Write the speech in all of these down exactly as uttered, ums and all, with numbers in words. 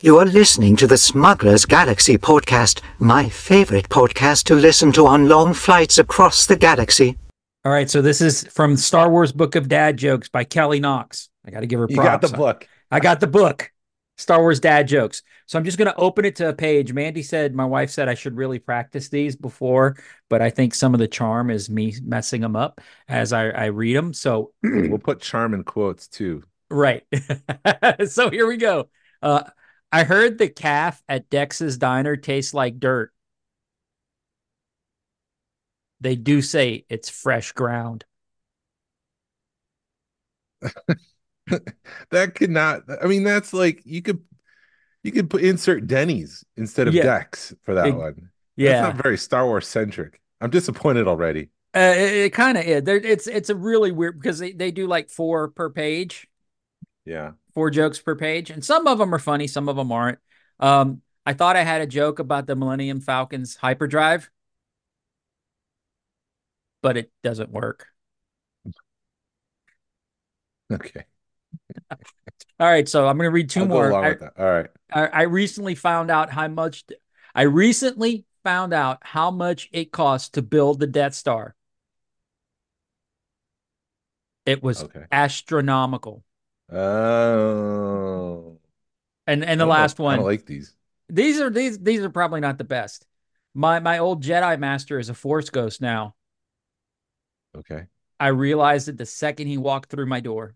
You are listening to the Smuggler's Galaxy podcast, my favorite podcast to listen to on long flights across the galaxy. All right, so this is from Star Wars Book of Dad Jokes by Kelly Knox. I got to give her props. You got the book. I got the book, Star Wars Dad Jokes. So I'm just going to open it to a page. Mandy said, my wife said I should really practice these before, but I think some of the charm is me messing them up as I, I read them. So we'll put charm in quotes too. Right. So here we go. Uh, I heard the calf at Dex's Diner tastes like dirt. They do say it's fresh ground. That could not, I mean, that's like, you could, you could put insert Denny's instead of Yeah. Dex for that It- one. Yeah. That's not very Star Wars centric. I'm disappointed already. Uh, it it kind of is. There, it's it's a really weird because they, they do like four per page, Yeah. four jokes per page, and some of them are funny, some of them aren't. Um, I thought I had a joke about the Millennium Falcon's hyperdrive, but it doesn't work. Okay. All right, so I'm going to read two I'll go more. along I, with that. All right. I, I recently found out how much. I recently found out how much it costs to build the Death Star. It was Okay. astronomical. Oh. And and the I don't last know. I one. don't like these. These are these these are probably not the best. My my old Jedi master is a Force ghost now. Okay. I realized it the second he walked through my door.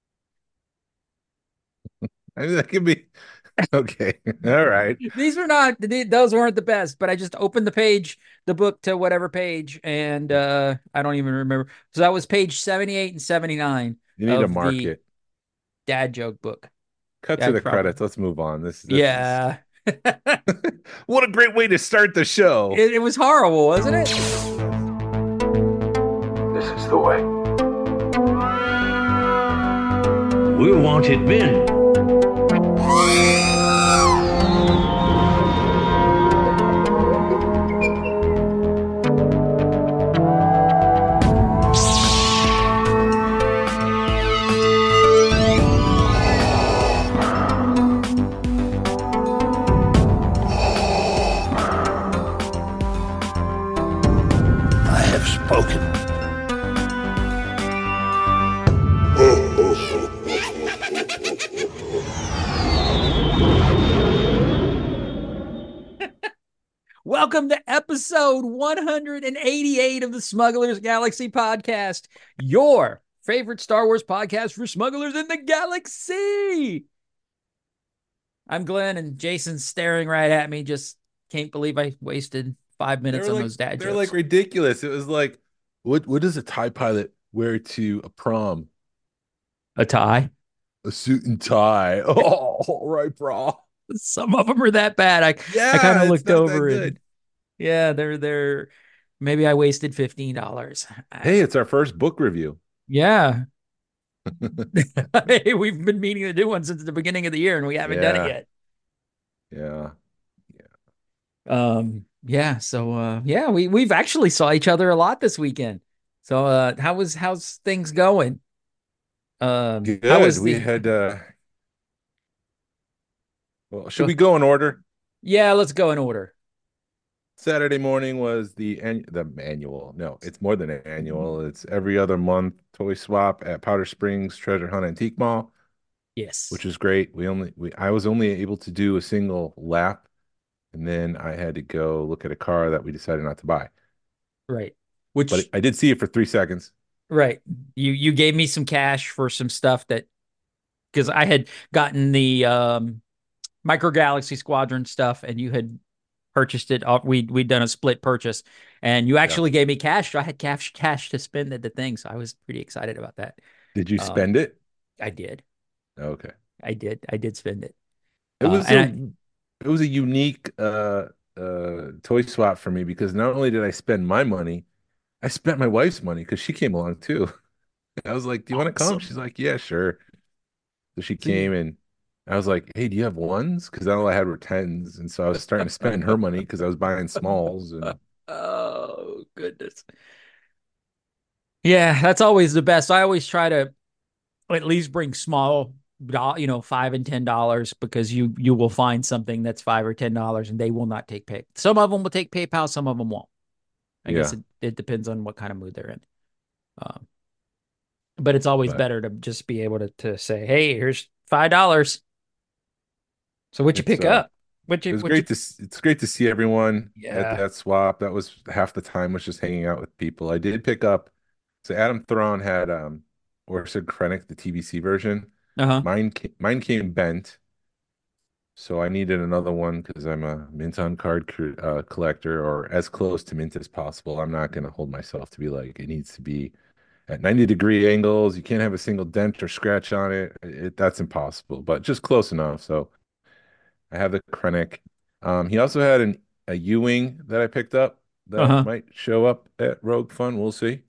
I mean, that could be okay. All right. These are not those weren't the best, but I just opened the page, the book to whatever page, and uh I don't even remember. So that was page seventy-eight and seventy-nine. You need to of mark the it. Dad joke book. Cut Yeah, to the probably. credits. Let's move on. This, this Yeah. is what a great way to start the show. It, it was horrible, wasn't it? This is the way. We want it men. I have spoken. Welcome to episode one hundred eighty-eight of the Smugglers Galaxy podcast, your favorite Star Wars podcast for smugglers in the galaxy. I'm Glenn, and Jason's staring right at me. Just can't believe I wasted five minutes on like, those dad they're jokes. like ridiculous. It was like, what what does a TIE pilot wear to a prom? A tie. A suit and tie. Oh, all right, bro. Some of them are that bad. I Yeah, I kind of it's looked not that over it. good. Yeah, they're they're maybe I wasted fifteen dollars. Hey, it's our first book review. Yeah. Hey, we've been meaning to do one since the beginning of the year, and we haven't done it Yeah. yet. Um, yeah. So, uh, yeah, we we've actually saw each other a lot this weekend. So, uh, how was how's things going? Um, Good. how was we the? had uh well, should Go- we go in order? Yeah, let's go in order. Saturday morning was the an- the annual. No, it's more than an annual. It's every other month toy swap at Powder Springs Treasure Hunt Antique Mall, Yes. which is great. We only we I was only able to do a single lap, and then I had to go look at a car that we decided not to buy. Right. Which But I did see it for three seconds. right. You you gave me some cash for some stuff that because I had gotten the um Micro Galaxy Squadron stuff, and you had purchased it. Off, we we'd done a split purchase, and you actually gave me cash. So I had cash cash to spend at the thing, so I was pretty excited about that. Did you Um, spend it? I did, Okay. I did, I did spend it. It Uh, was and a, it was a unique uh uh toy swap for me because not only did I spend my money, I spent my wife's money because she came along too. I was like, "Do you want to come?" Awesome. She's like, "Yeah, sure." So she So you- came and I was like, "Hey, do you have ones?" Because all I had were tens, and so I was starting to spend her money because I was buying smalls. And oh goodness, yeah, that's always the best. I always try to at least bring small you know, five and ten dollars because you you will find something that's five or ten dollars and they will not take pay. Some of them will take PayPal, some of them won't. I guess Yeah. it, it depends on what kind of mood they're in. Um, but it's always But better to just be able to to say, hey, here's five dollars. So what you it's pick uh up? What it you was what you great to s- it's great to see everyone at Yeah. that swap. That was half the time was just hanging out with people. I did pick up so Adam Thron had um Orson Krennic, the T V C version. Uh-huh. Mine ca- mine came bent, so I needed another one because I'm a mint on card cr- uh, collector or as close to mint as possible. I'm not going to hold myself to be like it needs to be at ninety degree angles. You can't have a single dent or scratch on it. It that's impossible, but just close enough. So I have the Krennic. Um, he also had an a Ewing that I picked up that Uh-huh. might show up at Rogue Fun. We'll see.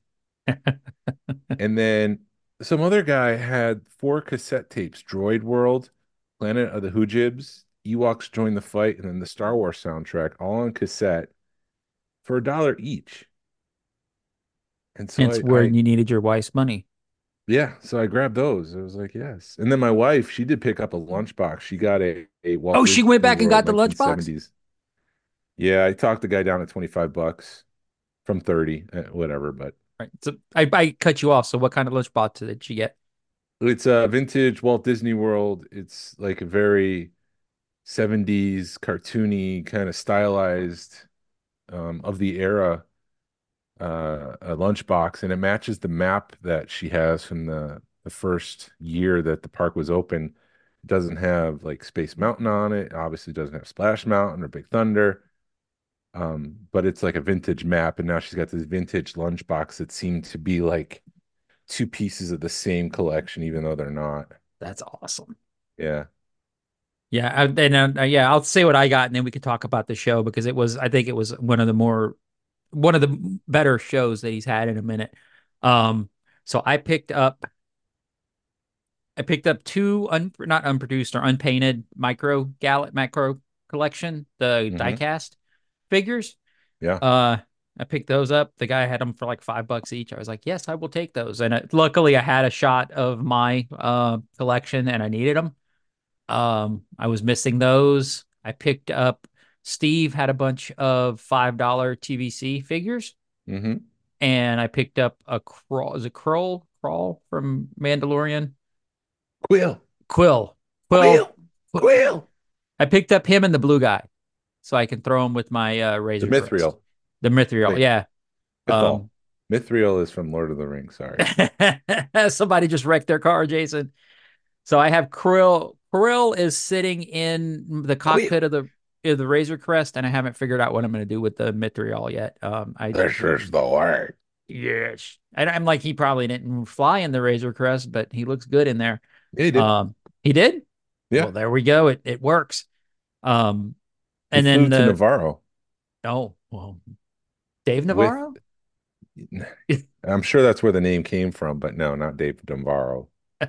And then some other guy had four cassette tapes: Droid World, Planet of the Hoojibs, Ewoks Join the Fight, and then the Star Wars soundtrack, all on cassette for a dollar each. And so Hence I, where I, you needed your wife's money. yeah, so I grabbed those. I was like, yes. And then my wife, she did pick up a lunchbox. She got a, a Walt Oh, she went Disney back and World got the lunchbox? nineteen seventies. Yeah, I talked the guy down to twenty-five bucks from thirty, eh, whatever, but Right. So I, I cut you off. So what kind of lunchbox did she get? it's a vintage Walt Disney World. It's like a very seventies cartoony kind of stylized um, of the era uh, a lunchbox, and it matches the map that she has from the the first year that the park was open. It doesn't have like Space Mountain on it. Obviously, doesn't have Splash Mountain or Big Thunder. Um, but it's like a vintage map, and now she's got this vintage lunchbox that seem to be like two pieces of the same collection, even though they're not. That's awesome. Yeah. Yeah, I, and uh, yeah, I'll say what I got, and then we could talk about the show because it was, I think it was one of the more, one of the better shows that he's had in a minute. Um, so I picked up, I picked up two un, not unproduced or unpainted micro Gallet macro collection, the Hmm. diecast figures. Yeah. Uh, I picked those up. The guy had them for like five bucks each. I was like, yes, I will take those. And uh, luckily, I had a shot of my uh collection, and I needed them. Um, I was missing those. I picked up. Steve had a bunch of five dollar T V C figures, Hmm. and I picked up a crawl. Is it Crawl? Crawl from Mandalorian? Quill. Quill. Quill. Quill. Quill. I picked up him and the blue guy, so I can throw him with my uh, The Razor Crest. Mithril. The Mithril, Wait, yeah. Mythol. Um, Mithril is from Lord of the Rings. Sorry. somebody just wrecked their car, Jason. So I have Krill. Krill is sitting in the Quill. cockpit of the of the Razor Crest, and I haven't figured out what I'm going to do with the Mithril yet. Um, I This is the word. yes, and I'm like he probably didn't fly in the Razor Crest, but he looks good in there. Yeah, he did. Um, he did. Yeah. Well, there we go. It it works. Um, He and flew then to the Navarro oh well, Dave with. Navarro. I'm sure that's where the name came from, but no, not Dave Navarro.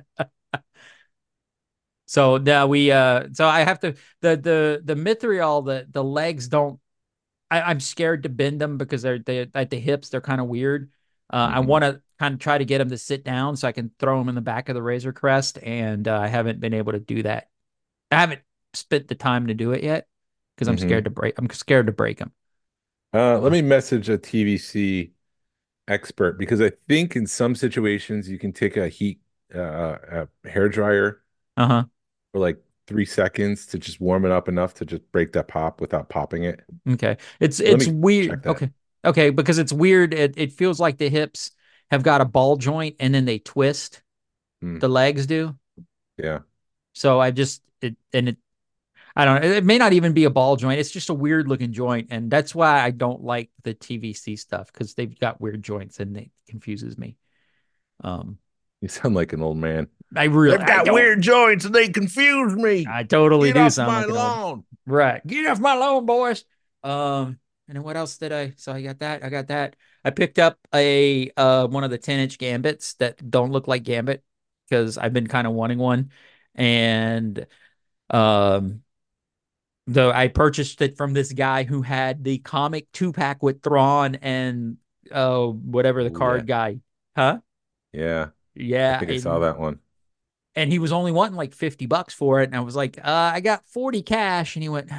So now we uh so I have to the the the Mithril, the the legs don't I, I'm scared to bend them because they're they at the hips they're kind of weird. Uh, I Mhm. want to kind of try to get them to sit down so I can throw them in the back of the Razor Crest, and uh, I haven't been able to do that. I haven't spent the time to do it yet because I'm Mhm. scared to break. I'm scared to break them. Uh, let me message a T V C expert because I think in some situations you can take a heat uh, a hair dryer Uh huh. for like three seconds to just warm it up enough to just break that pop without popping it. Okay. It's Let it's me check weird. that. Okay. Okay, because it's weird. It it feels like the hips have got a ball joint and then they twist. Hmm. The legs do. Yeah. So I just it and it I don't know. It may not even be a ball joint. It's just a weird looking joint, and that's why I don't like the T V C stuff because they've got weird joints and it confuses me. Um, You sound like an old man. I really They've I got don't- weird joints and they confuse me. I totally Get do off sound my like an old lawn. right. Get off my lawn, boys. Um, and then what else did I? So I got that. I got that. I picked up a uh one of the ten inch gambits that don't look like Gambit because I've been kind of wanting one, and um. Though I purchased it from this guy who had the comic two pack with Thrawn and uh whatever the Ooh, yeah. card guy, huh? Yeah. I Yeah, think I saw and that one. and he was only wanting like fifty bucks for it. And I was like, uh, I got forty cash. And he went,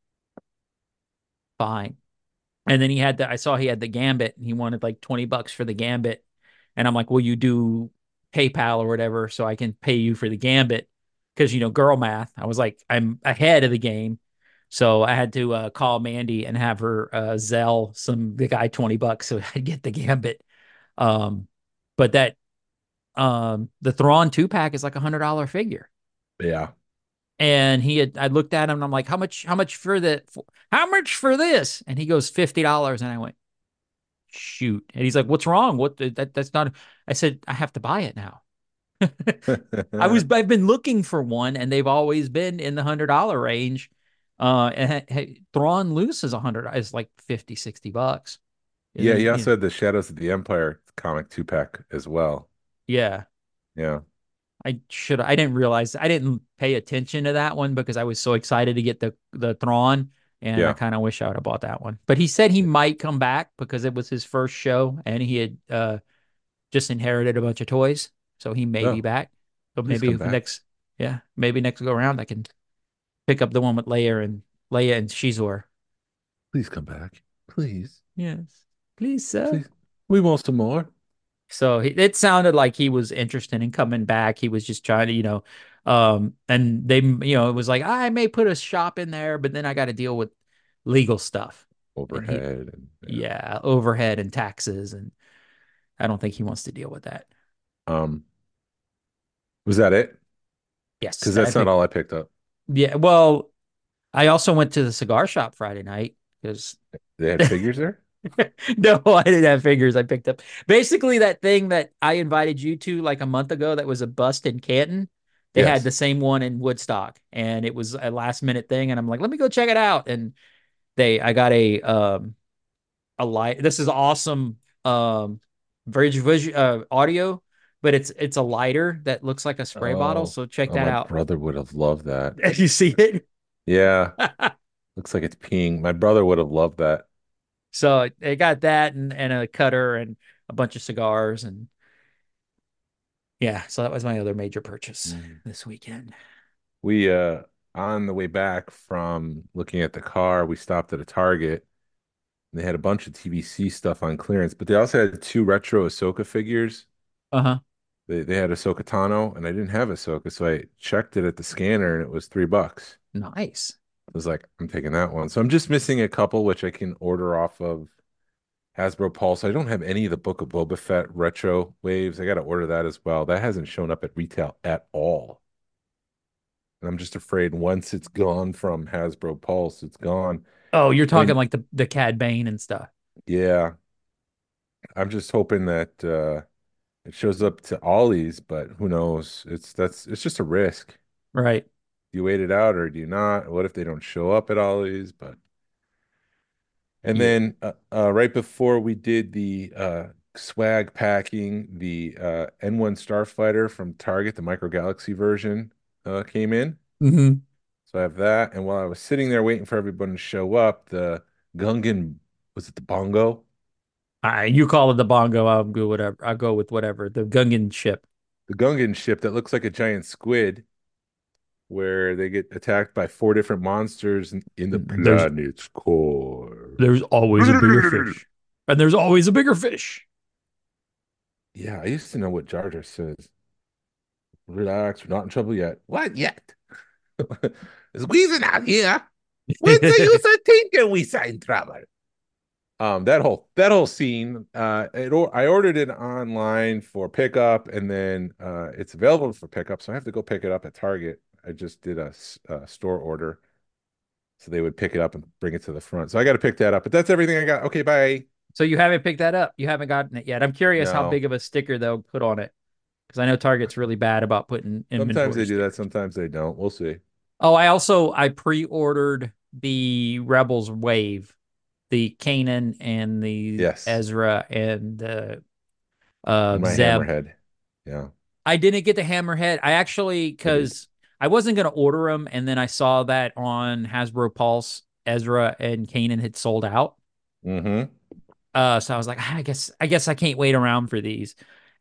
fine. And then he had the, I saw he had the Gambit and he wanted like twenty bucks for the Gambit. And I'm like, will you do PayPal or whatever so I can pay you for the Gambit? Because, you know, girl math. I was like, I'm ahead of the game. So I had to uh, call Mandy and have her uh, Zelle some the guy twenty bucks so I'd get the Gambit. Um, but that um, the Thrawn two pack is like a hundred dollar figure. Yeah. And he had, I looked at him and I'm like, how much, how much for the, for, how much for this? And he goes, fifty dollars. And I went, shoot. And he's like, what's wrong? What, that, that's not, I said, I have to buy it now. I was, I've been looking for one and they've always been in the hundred dollar range. Uh, and hey, Thrawn Loose is a hundred, is like fifty, sixty bucks. Yeah, he Yeah. also had the Shadows of the Empire comic two pack as well. Yeah. Yeah. I should, I didn't realize, I didn't pay attention to that one because I was so excited to get the, the Thrawn. And I Yeah. kind of wish I would have bought that one. But he said he might come back because it was his first show and he had uh, just inherited a bunch of toys. So he may Oh, be back. So please maybe come back. next, yeah, maybe next go around I can pick up the one with Leia and Leia and Shizor. Please come back. Please. Yes, please, sir. Please. We want some more. So he, it sounded like he was interested in coming back. He was just trying to, you know, um, and they, you know, it was like, I may put a shop in there, but then I got to deal with legal stuff. And he- Overhead. And, yeah, overhead and taxes. And I don't think he wants to deal with that. Um, was that it? Yes. Because I that's not think- all I picked up. Yeah. Well, I also went to the cigar shop Friday night because They had figures there? no, I didn't have figures. I picked up basically that thing that I invited you to like a month ago that was a bust in Canton. They Yes. had the same one in Woodstock and it was a last minute thing. And I'm like, let me go check it out. And they, I got a, um, a light. This is awesome. Um, Bridge vision, uh, audio, but it's, it's a lighter that looks like a spray bottle. Oh. So check Oh, that my out. brother would have loved that. Did you see it? Yeah. Looks like it's peeing. My brother would have loved that. So they got that and, and a cutter and a bunch of cigars and yeah, so that was my other major purchase Mm. this weekend. We uh on the way back from looking at the car, we stopped at a Target. And they had a bunch of T V C stuff on clearance, but they also had two retro Ahsoka figures. Uh-huh. They they had Ahsoka Tano, and I didn't have Ahsoka, so I checked it at the scanner, and it was three bucks. Nice. I was like, I'm taking that one. So I'm just missing a couple, which I can order off of Hasbro Pulse. I don't have any of the Book of Boba Fett retro waves. I got to order that as well. That hasn't shown up at retail at all. And I'm just afraid once it's gone from Hasbro Pulse, it's gone. Oh, you're talking mean- like the, the Cad Bane and stuff. Yeah. I'm just hoping that uh it shows up to Ollie's, but who knows? It's that's it's just a risk. Right. Do you wait it out or do you not? What if they don't show up at Ollie's? But and Yeah. then uh, uh, right before we did the uh, swag packing, the uh, N one Starfighter from Target, the Micro Galaxy version, uh, came in. Mm-hmm. So I have that. And while I was sitting there waiting for everyone to show up, the Gungan, was it the Bongo? Uh, you call it the bongo, I'll go whatever. I'll go with whatever. The Gungan ship. The Gungan ship that looks like a giant squid, where they get attacked by four different monsters in, in the There's- planet's core. There's always a bigger fish. And there's always a bigger fish. Yeah, I used to know what Jar Jar says. Relax, we're not in trouble yet. What yet? It's wheezing out here. What's the use of thinking we are in trouble? Um, that whole that whole scene, uh, it or I ordered it online for pickup, and then uh, it's available for pickup, so I have to go pick it up at Target. I just did a, s- a store order, so they would pick it up and bring it to the front. So I got to pick that up, but that's everything I got. Okay, bye. So you haven't picked that up. You haven't gotten it yet. I'm curious how No. big of a sticker they'll put on it. Because I know Target's really bad about putting inventory. Sometimes they do that, stickers. sometimes they don't. We'll see. Oh, I also I pre-ordered the Rebels Wave, the Kanan and the Yes. Ezra and the uh My Zeb. hammerhead. Yeah. I didn't get the Hammerhead. I actually because I wasn't gonna order them, and then I saw that on Hasbro Pulse, Ezra and Kanan had sold out. Mm-hmm. Uh, so I was like, "Ah, I guess I guess I can't wait around for these.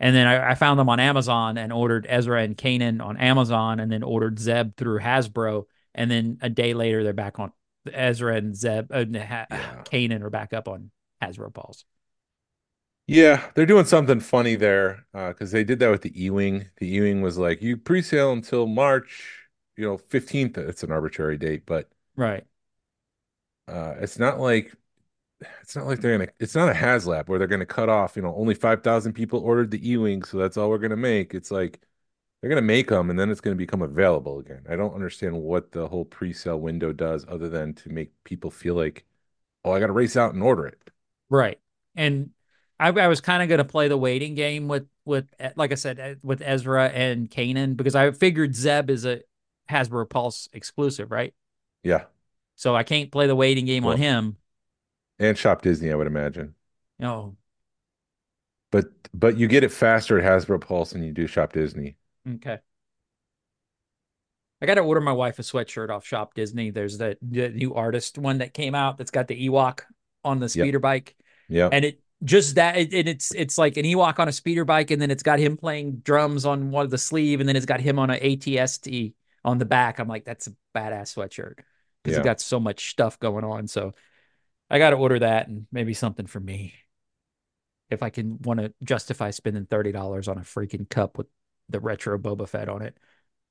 And then I, I found them on Amazon and ordered Ezra and Kanan on Amazon, and then ordered Zeb through Hasbro. And then a day later, they're back on Ezra and Zeb. Uh, ha- Yeah. Kanan are back up on Hasbro Pulse. Yeah, they're doing something funny there because they did that with the E-Wing. The E-Wing was like, you pre-sale until March, you know, fifteenth. It's an arbitrary date, but Right. uh, it's not like it's not like they're gonna. It's not a HasLab where they're gonna cut off. You know, only five thousand people ordered the E-Wing, so that's all we're gonna make. It's like they're gonna make them, and then it's gonna become available again. I don't understand what the whole pre-sale window does, other than to make people feel like, oh, I gotta race out and order it. Right. And I, I was kind of going to play the waiting game with, with, like I said, uh, with Ezra and Kanan, because I figured Zeb is a Hasbro Pulse exclusive, right? Yeah, So I can't play the waiting game on well, him. and Shop Disney, I would imagine. Oh, But but you get it faster at Hasbro Pulse than you do Shop Disney. okay. I got to order my wife a sweatshirt off Shop Disney. There's the, the new artist one that came out that's got the Ewok on the Yep. speeder bike. Yeah. And it just that it, it, it's it's like an Ewok on a speeder bike, and then it's got him playing drums on one of the sleeve, and then it's got him on an A T S T on the back. I'm like, that's a badass sweatshirt because Yeah. it's got so much stuff going on. So I got to order that, and maybe something for me if I can want to justify spending thirty dollars on a freaking cup with the retro Boba Fett on it.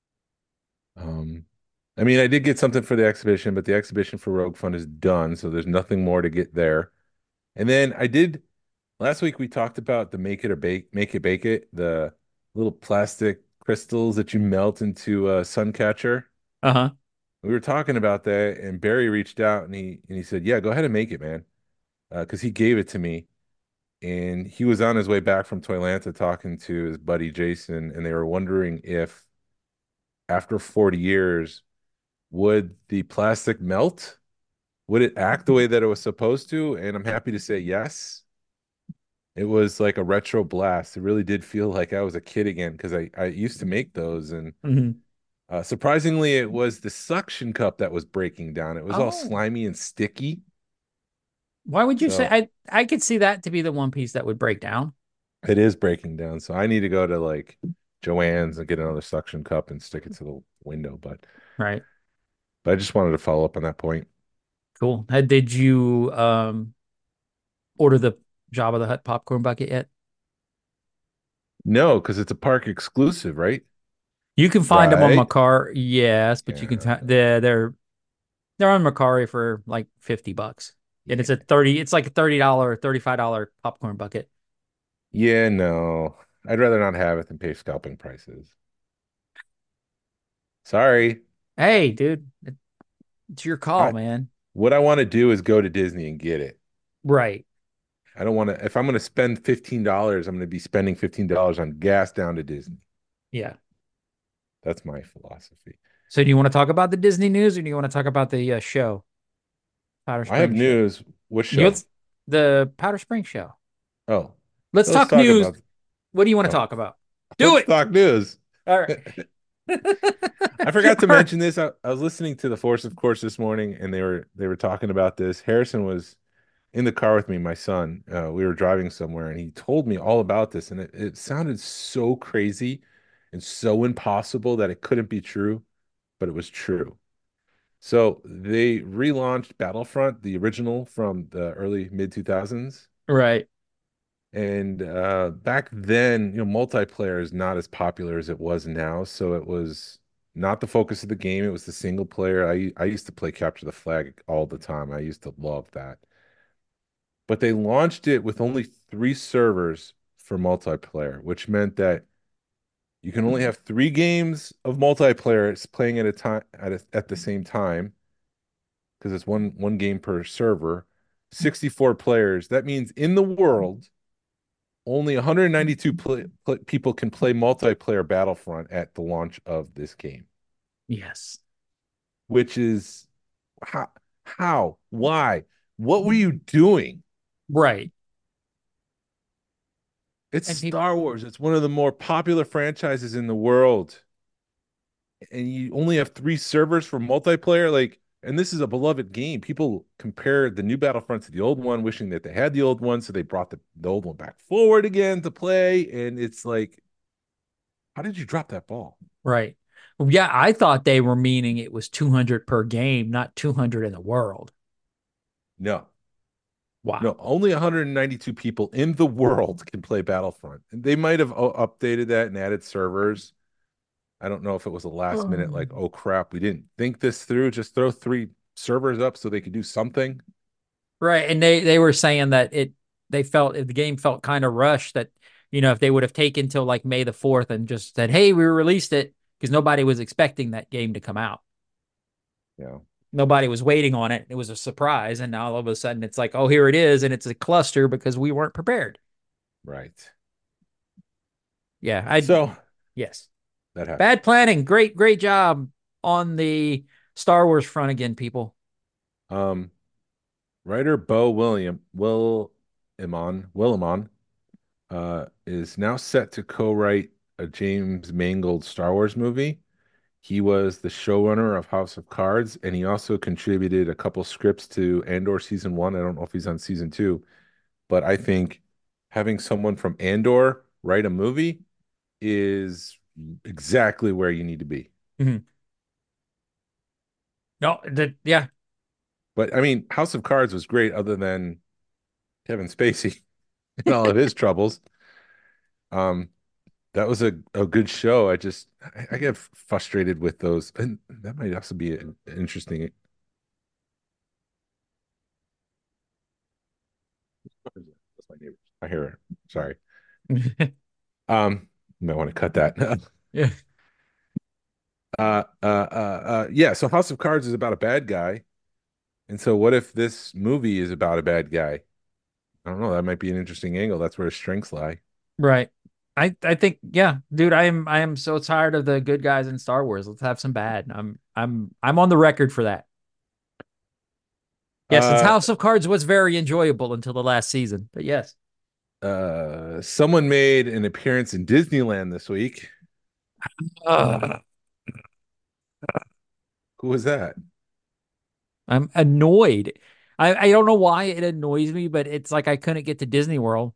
Um, I mean, I did get something for the exhibition, but the exhibition for Rogue Fun is done, so there's nothing more to get there. And then I did last week we talked about the make it or bake, make it bake it, the little plastic crystals that you melt into a sun catcher. Uh huh. We were talking about that, and Barry reached out and he and he said, "Yeah, go ahead and make it, man," because he gave it to me, and he was on his way back from Toylanta talking to his buddy Jason, and they were wondering if after forty years, would the plastic melt? Would it act the way that it was supposed to? And I'm happy to say yes. It was like a retro blast. It really did feel like I was a kid again because I, I used to make those. And Mm-hmm. uh, surprisingly, it was the suction cup that was breaking down. It was all Oh. slimy and sticky. Why would you So- say I I could see that to be the one piece that would break down? It is breaking down. So I need to go to like Joann's and get another suction cup and stick it to the window. But Right. but I just wanted to follow up on that point. Cool. Uh, Did you um order the Jabba the Hutt popcorn bucket yet? No, because it's a park exclusive, right? You can find them on Right. Macari, yes, but you can Yeah. find they're they're they're on Macari for like fifty bucks. And it's a thirty, it's like a thirty dollar, thirty-five dollar popcorn bucket. Yeah, no. I'd rather not have it than pay scalping prices. Sorry. Hey, dude, it- it's your call, I- man. What I want to do is go to Disney and get it. Right. I don't want to, if I'm going to spend fifteen dollars, I'm going to be spending fifteen dollars on gas down to Disney. Yeah. That's my philosophy. So do you want to talk about the Disney news, or do you want to talk about the uh, show? Powder I have Springs show? news. What show? Let's- the Powder Springs show. Oh, Let's, let's talk, news. about- What do you want to Oh. talk about? Do let's it. talk news. All right. I forgot to mention this. I, I was listening to The Force, of course, this morning, and they were they were talking about this. Harrison was in the car with me, my son. Uh, we were driving somewhere, and he told me all about this, and it, it sounded so crazy and so impossible that it couldn't be true, but it was true. So they relaunched Battlefront, the original from the early mid two thousands. Right. And uh, back then, you know, multiplayer is not as popular as it was now. So it was not the focus of the game. It was the single player. I I used to play Capture the Flag all the time. I used to love that. But they launched it with only three servers for multiplayer, which meant that you can only have three games of multiplayer playing at a time at a, at the same time because it's one one game per server. sixty-four players. That means in the world, only one hundred ninety-two play, play, people can play multiplayer Battlefront at the launch of this game, Yes. which is how, how, why, what were you doing? Right. It's And peop- Star Wars. It's one of the more popular franchises in the world. And you only have three servers for multiplayer. Like, And this is a beloved game. People compare the new Battlefront to the old one, wishing that they had the old one, so they brought the, the old one back forward again to play. And it's like, how did you drop that ball? Right. Well, yeah, I thought they were meaning it was two hundred per game, not two hundred in the world. No, no, Wow. only one hundred ninety-two people in the world can play Battlefront. And they might have uh, updated that and added servers. I don't know if it was a last minute, like, oh crap, we didn't think this through. Just throw three servers up so they could do something. Right. And they they were saying that it they felt the game felt kind of rushed, that, you know, if they would have taken till like May the fourth and just said, "Hey, we released it," because nobody was expecting that game to come out. Yeah. Nobody was waiting on it. It was a surprise, and now all of a sudden it's like, "Oh, here it is," and it's a cluster because we weren't prepared. Right. Yeah, I So yes. that happened. Bad planning. Great great job on the Star Wars front again, people. Um, writer Bo William Will Iman Willimon uh is now set to co-write a James Mangold Star Wars movie. He was the showrunner of House of Cards, and he also contributed a couple scripts to Andor season one. I don't know if he's on season two, but I think having someone from Andor write a movie is exactly where you need to be. Mhm. No, the, yeah, But I mean, House of Cards was great, other than Kevin Spacey and all of his troubles. Um, that was a, a good show. I just I, I get frustrated with those, and that might also be an interesting. That's my neighbor. I hear her. Sorry. Um, you might want to cut that. yeah, uh, uh, uh, uh, yeah. So House of Cards is about a bad guy, and so what if this movie is about a bad guy? I don't know. That might be an interesting angle. That's where his strengths lie. right. I I think, yeah, dude, I am I am so tired of the good guys in Star Wars. Let's have some bad. I'm I'm I'm on the record for that. Yes, since Uh, House of Cards was very enjoyable until the last season. But yes. uh, someone made an appearance in Disneyland this week. Ugh. Who was that? I'm annoyed. I, I don't know why it annoys me, but it's like I couldn't get to Disney World.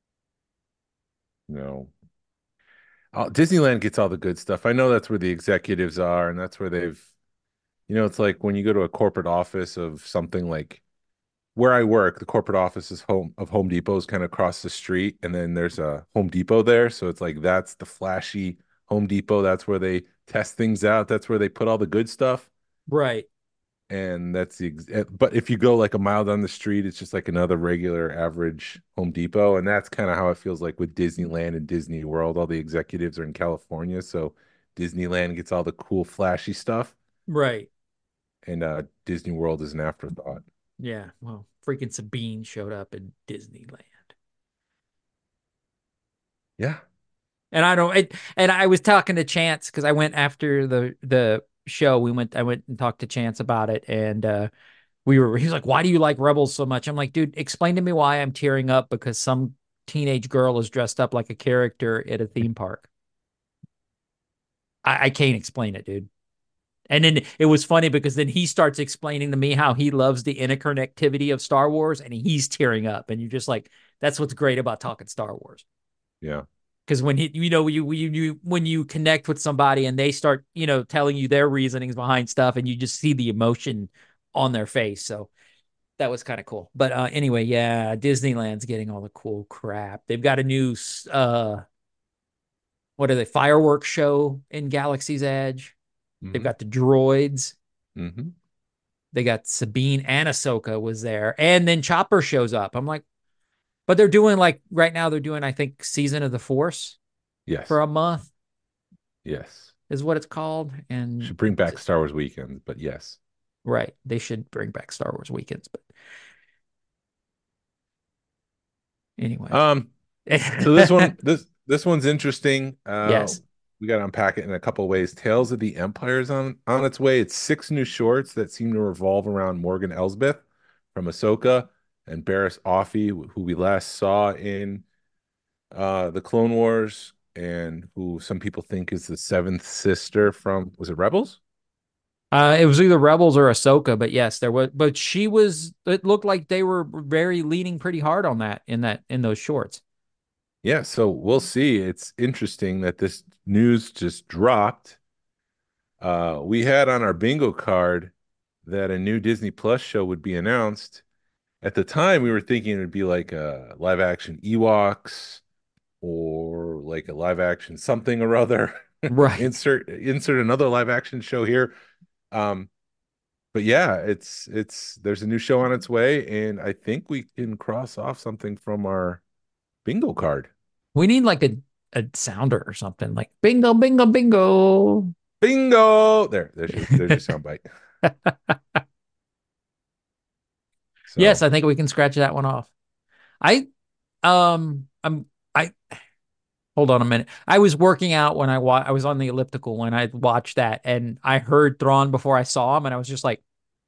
No. Oh, Disneyland gets all the good stuff. I know that's where the executives are, and that's where they've, you know, it's like when you go to a corporate office of something like where I work, the corporate office is home of Home Depot is kind of across the street, and then there's a Home Depot there. So it's like that's the flashy Home Depot. That's where they test things out. That's where they put all the good stuff. Right. And that's the ex- eh, but if you go like a mile down the street, it's just like another regular average Home Depot. And that's kind of how it feels like with Disneyland and Disney World. All the executives are in California, so Disneyland gets all the cool flashy stuff, Right. and uh Disney World is an afterthought. Yeah. Well, freaking Sabine showed up in Disneyland. Yeah. And I don't it, and I was talking to Chance because I went after the the show. We went I went and talked to Chance about it, and uh we were he's like, "Why do you like Rebels so much?" I'm like, "Dude, explain to me why I'm tearing up because some teenage girl is dressed up like a character at a theme park." I, I can't explain it, dude. And then it was funny because then he starts explaining to me how he loves the interconnectivity of Star Wars, and he's tearing up. And you're just like, that's what's great about talking Star Wars. Yeah. Because when he, you know, you, you, you, when you connect with somebody and they start, you know, telling you their reasonings behind stuff, and you just see the emotion on their face. So that was kind of cool. But uh, anyway, yeah, Disneyland's getting all the cool crap. They've got a new, uh, what are they, fireworks show in Galaxy's Edge. They've Hmm. got the droids. Hmm. They got Sabine and Ahsoka was there. And then Chopper shows up. I'm like, but they're doing like right now, they're doing, I think, Season of the Force for Yes. a month Yes. is what it's called. And Should bring back Star Wars weekends, but yes. right, they should bring back Star Wars weekends. But anyway. Um, so this one, this this one's interesting. Uh, Yes. we got to unpack it in a couple of ways. Tales of the Empire is on on its way. It's six new shorts that seem to revolve around Morgan Elsbeth from Ahsoka and Barriss Offee, who we last saw in uh the Clone Wars, and who some people think is the seventh sister from, was it Rebels? Uh, it was either Rebels or Ahsoka, but yes, there was. But she was. It looked like they were very leaning pretty hard on that in that in those shorts. Yeah, so we'll see. It's interesting that this news just dropped. Uh, we had on our bingo card that a new Disney Plus show would be announced. At the time, we were thinking it would be like a live action Ewoks or like a live action something or other. Right. Insert insert another live action show here. Um, but yeah, it's it's there's a new show on its way, and I think we can cross off something from our bingo card. We need like a a sounder or something like bingo, bingo, bingo. Bingo! There, there's your there's your soundbite. Yes, So I think we can scratch that one off. I um I'm I hold on a minute. I was working out when I wa I was on the elliptical when I watched that, and I heard Thrawn before I saw him, and I was just like,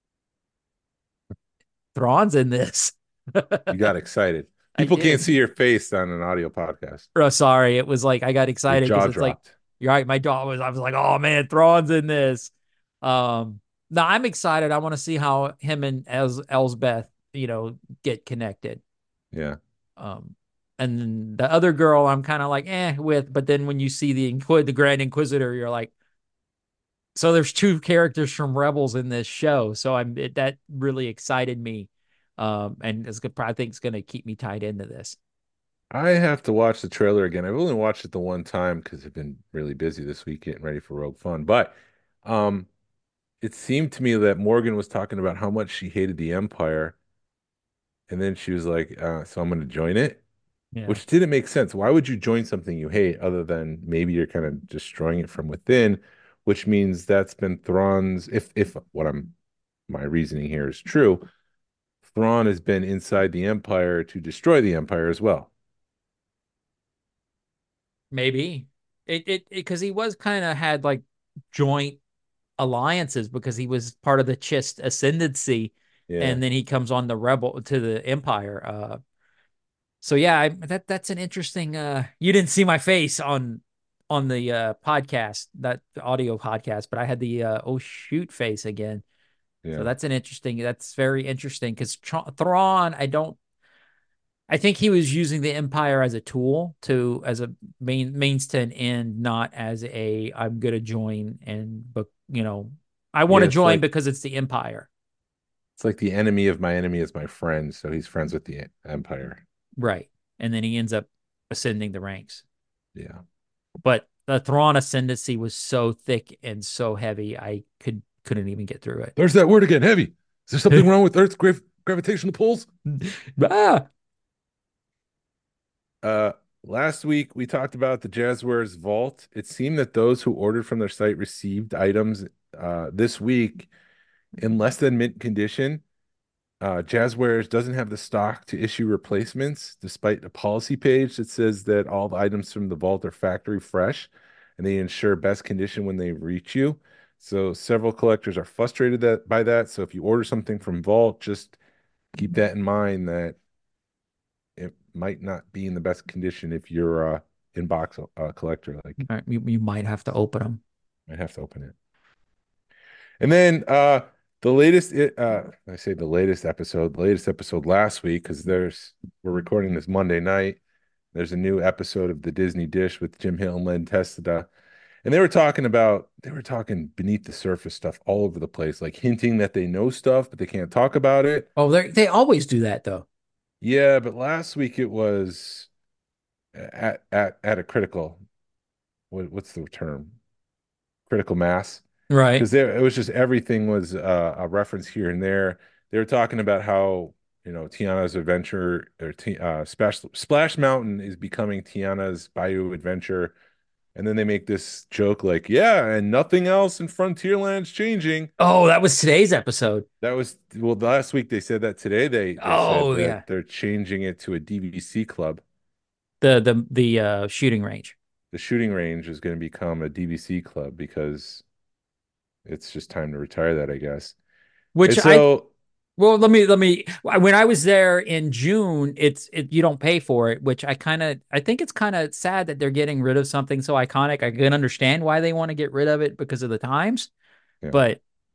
Thrawn's in this. you got excited. I People can't did. see your face on an audio podcast. Oh, sorry. It was like I got Your excited because jaw it's like dropped. you're right. My jaw was I was like, oh man, Thrawn's in this. Um no, I'm excited. I want to see how him and Els Elsbeth, you know, get connected. Yeah. Um and then the other girl I'm kind of like eh with, but then when you see the Inquis the Grand Inquisitor, you're like, so there's two characters from Rebels in this show. So I'm it, that really excited me. Um and it's good, I think it's gonna keep me tied into this. I have to watch the trailer again. I've only watched it the one time because I've been really busy this week getting ready for Rogue Fun. But um, it seemed to me that Morgan was talking about how much she hated the Empire, and then she was like, uh, "So I'm going to join it," Yeah. which didn't make sense. Why would you join something you hate other than maybe you're kind of destroying it from within, which means that's been Thrawn's. If if what I'm my reasoning here is true, Thrawn has been inside the Empire to destroy the Empire as well. Maybe it it because he was kind of had like joint alliances because he was part of the Chist Ascendancy, Yeah. and then he comes on the Rebel to the Empire. Uh, so yeah, I, that that's an interesting. Uh, you didn't see my face on on the uh, podcast, that audio podcast, but I had the uh, oh shoot face again. So Yeah. that's an interesting. That's very interesting because Thrawn, I don't I think he was using the Empire as a tool to as a main means to an end, not as a I'm gonna join and but you know I want Yeah, to it's join like because it's the Empire, it's like the enemy of my enemy is my friend, so he's friends with the Empire. right? And then he ends up ascending the ranks. Yeah. But the Thrawn ascendancy was so thick and so heavy, I could couldn't even get through There's that word again, heavy. Is there something it. wrong with Earth's grav gravitational pulls? ah, Uh, last week we talked about the Jazzwares Vault. It seemed that those who ordered from their site received items uh, this week in less than mint condition. Uh, Jazzwares doesn't have the stock to issue replacements, despite a policy page that says that all the items from the vault are factory fresh and they ensure best condition when they reach you. So several collectors are frustrated that by that. So if you order something from Vault, just keep that in mind that it might not be in the best condition if you're a inbox uh, collector. Like, you, you might have to open them. might have to open it. And then uh the latest uh I say the latest episode, the latest episode last week, because there's we're recording this Monday night. There's a new episode of the Disney Dish with Jim Hill and Len Testida. And they were talking about they were talking beneath the surface stuff all over the place, like hinting that they know stuff, but they can't talk about it. Oh, they they always do that though. Yeah, but last week it was at at at a critical what, what's the term? Critical mass. Right. Because there it was just everything was uh, a reference here and there. They were talking about how you know Tiana's adventure or T, uh, Splash Splash Mountain is becoming Tiana's Bayou Adventure, and then they make this joke like, "Yeah, and nothing else in Frontierland's changing." Oh, that was today's episode. That was well, last week they said that. Today they they said Oh that yeah. they're changing it to a D V C club. The the the uh, shooting range. The shooting range is going to become a D V C club because it's just time to retire that, I guess. Which And I so well, let me let me when I was there in June, it's it you don't pay for it, which I kind of I think it's kind of sad that they're getting rid of something so iconic. I can understand why they want to get rid of it because of the times, yeah. but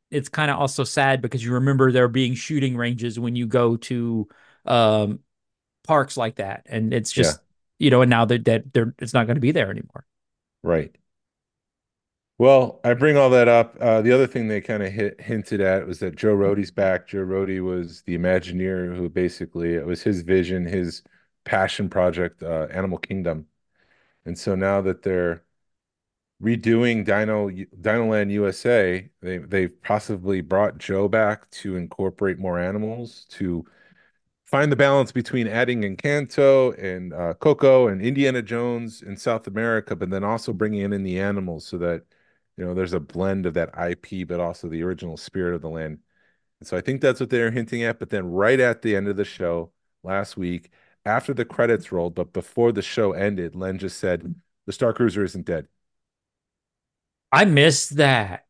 it's kind of also sad because you remember there being shooting ranges when you go to um, parks like that, and it's Yeah, just you know, and now that that they're it's not going to be there anymore. right. Well, I bring all that up. Uh, the other thing they kind of hit, hinted at was that Joe Rohde's back. Joe Rohde was the Imagineer who basically it was his vision, his passion project, uh, Animal Kingdom. And so now that they're redoing Dino Dinoland U S A, they they've possibly brought Joe back to incorporate more animals to find the balance between adding Encanto and uh, Coco and Indiana Jones in South America, but then also bringing in, in the animals so that you know there's a blend of that I P, but also the original spirit of the land. And so I think that's what they're hinting at. But then right at the end of the show last week, after the credits rolled, but before the show ended, Len just said the Star Cruiser isn't dead. I missed that.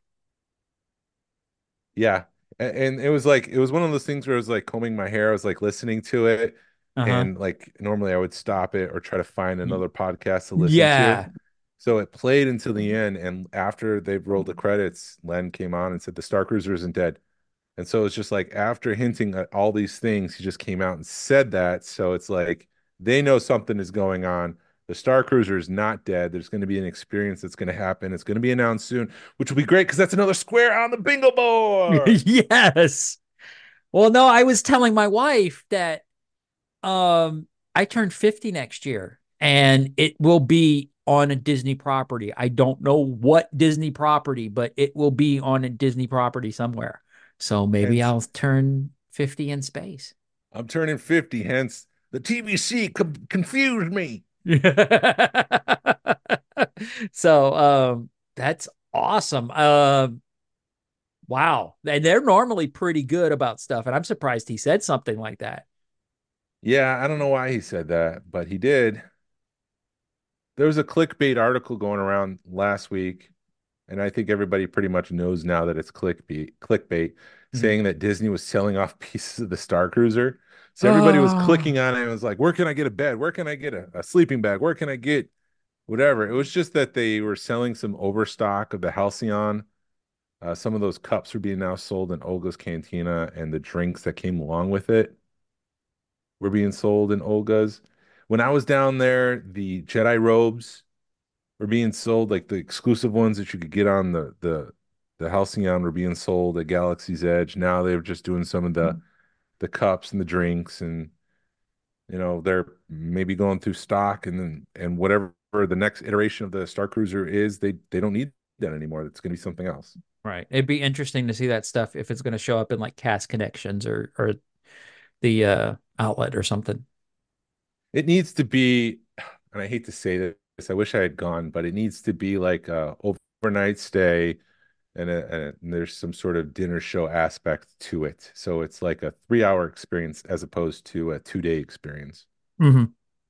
Yeah. And, and it was like it was one of those things where I was like combing my hair. I was like listening to it. Uh-huh. And like normally I would stop it or try to find another podcast to listen to. Yeah. So it played until the end. And after they rolled the credits, Len came on and said the Star Cruiser isn't dead. And so it's just like after hinting at all these things, he just came out and said that. So it's like they know something is going on. The Star Cruiser is not dead. There's going to be an experience that's going to happen. It's going to be announced soon, which will be great because that's another square on the bingo board. Yes. Well, no, I was telling my wife that um I turned fifty next year and it will be on a Disney property. I don't know what Disney property, but it will be on a Disney property somewhere. So maybe Hence, I'll turn fifty in space. I'm turning fifty. Hence, the T V C co- confused me. So um that's awesome. Um wow. And they're normally pretty good about stuff. And I'm surprised he said something like that. Yeah, I don't know why he said that, but he did. There was a clickbait article going around last week, and I think everybody pretty much knows now that it's clickbait, clickbait, Mhm. saying that Disney was selling off pieces of the Star Cruiser. So everybody was Oh, clicking on it and was like, where can I get a bed? Where can I get a, a sleeping bag? Where can I get whatever? It was just that they were selling some overstock of the Halcyon. Uh, some of those cups were being now sold in Olga's Cantina, and the drinks that came along with it were being sold in Olga's. When I was down there, the Jedi robes were being sold, like the exclusive ones that you could get on the the the Halcyon were being sold at Galaxy's Edge. Now they're just doing some of the the cups and the drinks, and you know they're maybe going through stock, and then and whatever the next iteration of the Star Cruiser is, they they don't need that anymore. It's going to be something else. right. It'd be interesting to see that stuff if it's going to show up in like Cast Connections or or the uh outlet or something. It needs to be, and I hate to say this, I wish I had gone, but it needs to be like a overnight stay and, a, and there's some sort of dinner show aspect to it. So it's like a three hour experience as opposed to a two day experience. Hmm.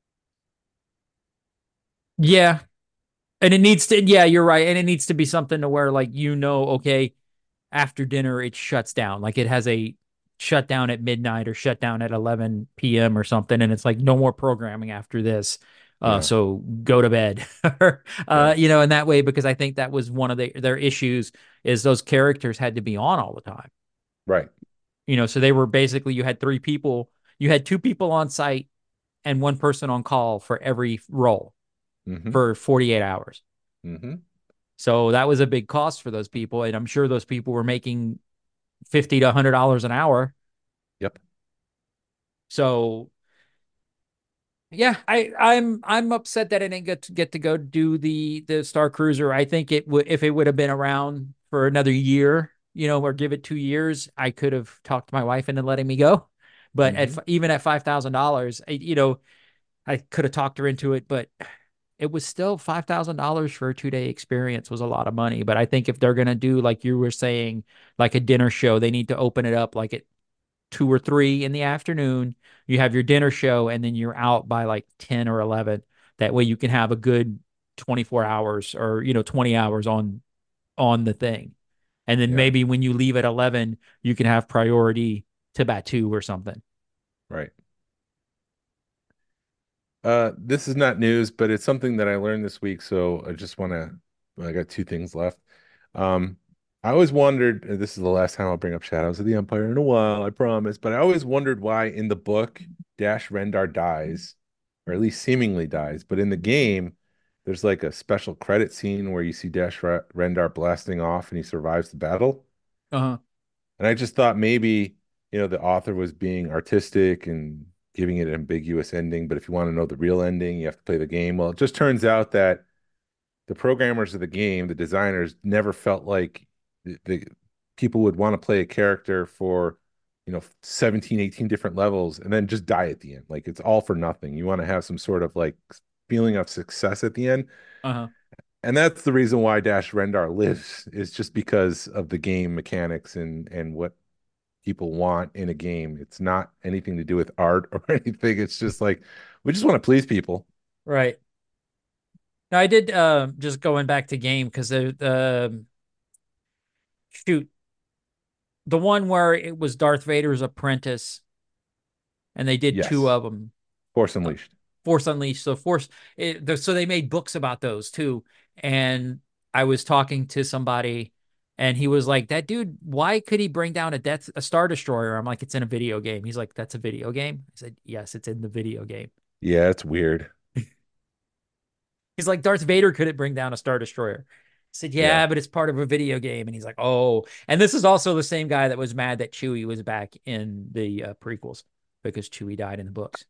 Yeah. And it needs to, yeah, you're right. And it needs to be something to where like you know, okay, after dinner it shuts down. Like it has a shutdown at midnight or shutdown at eleven p m or something. And it's like no more programming after this. Uh, Yeah, so go to bed. yeah, uh, you know, in that way, because I think that was one of the, their issues is those characters had to be on all the time. right. You know, so they were basically you had three people, you had two people on site and one person on call for every role Mm-hmm. for forty-eight hours. Mm-hmm. So that was a big cost for those people. And I'm sure those people were making fifty to one hundred dollars an hour. Yep. So yeah, I, I'm I'm upset that I didn't get to get to go do the the Star Cruiser. I think it would if it would have been around for another year, you know, or give it two years, I could have talked my wife into letting me go. But at Mm-hmm. even at five thousand dollars, you know, I could have talked her into it, but it was still five thousand dollars for a two day experience was a lot of money. But I think if they're going to do, like you were saying, like a dinner show, they need to open it up like at two or three in the afternoon. You have your dinner show and then you're out by like ten or eleven. That way you can have a good twenty-four hours or, you know, twenty hours on, on the thing. And then Yeah, maybe when you leave at eleven, you can have priority to Batu or something. right. Uh, this is not news, but it's something that I learned this week. So I just want to, I got two things left. Um, I always wondered, and this is the last time I'll bring up Shadows of the Empire in a while, I promise, but I always wondered why in the book Dash Rendar dies, or at least seemingly dies, but in the game, there's like a special credit scene where you see Dash Re- Rendar blasting off and he survives the battle. Uh-huh. And I just thought maybe, you know, the author was being artistic and giving it an ambiguous ending, but if you want to know the real ending, you have to play the game. Well, it just turns out that the programmers of the game, the designers, never felt like the, the people would want to play a character for, you know, seventeen, eighteen different levels and then just die at the end. Like it's all for nothing. You want to have some sort of like feeling of success at the end. Uh-huh. And that's the reason why Dash Rendar lives, is just because of the game mechanics and and what people want in a game. It's not anything to do with art or anything. It's just like we just want to please people. Right. Now I did uh, just going back to game because the uh, shoot the one where it was Darth Vader's apprentice and they did two Yes. of them. Force Uh, Unleashed. Force Unleashed. So Force, it, the, so they made books about those too. And I was talking to somebody, and he was like, "That dude, why could he bring down a death a Star Destroyer?" I'm like, "It's in a video game." He's like, "That's a video game." I said, "Yes, it's in the video game." Yeah, it's weird. He's like, "Darth Vader couldn't bring down a Star Destroyer." I said, Yeah. "Yeah, but it's part of a video game." And he's like, "Oh," and this is also the same guy that was mad that Chewie was back in the uh, prequels because Chewie died in the books.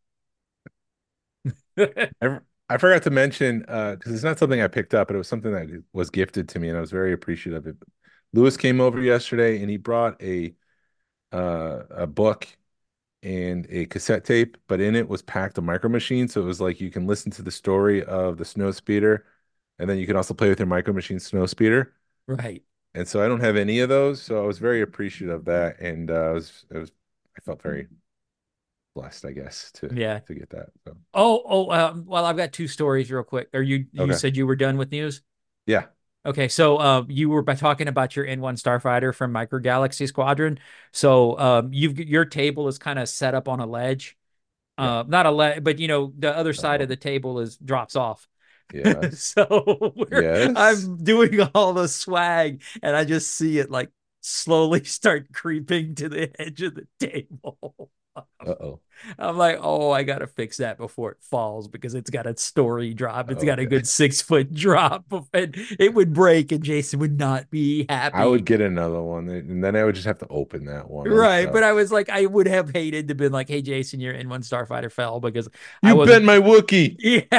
I, I forgot to mention uh because it's not something I picked up, but it was something that was gifted to me and I was very appreciative of it. Lewis came over yesterday and he brought a uh a book and a cassette tape, but in it was packed a micro machine. So it was like you can listen to the story of the snow speeder, and then you can also play with your micro machine snow speeder. Right. And so I don't have any of those, so I was very appreciative of that, and uh, I was it was I felt very blessed, I guess, to Yeah. to get that. So Oh, oh, um, well, I've got two stories real quick. Or you you okay, said you were done with news? yeah, Okay, so uh, you were by talking about your N one Starfighter from Micro Galaxy Squadron. So um, you've your table is kind of set up on a ledge. yeah, Uh, not a ledge, but you know, the other side of uh-oh. the table is drops off. Yes, So we're, yes, I'm doing all the swag, and I just see it like slowly start creeping to the edge of the table. uh-oh, I'm like, oh, I gotta fix that before it falls because it's got a story drop. It's got a okay. good six foot drop, and it would break, and Jason would not be I would happy. get another one, and then I would just have to open that one. Right. But So I was like, I would have hated to been like, hey, Jason, your N one Starfighter fell because I you bent wasn't. my Wookie. Yeah.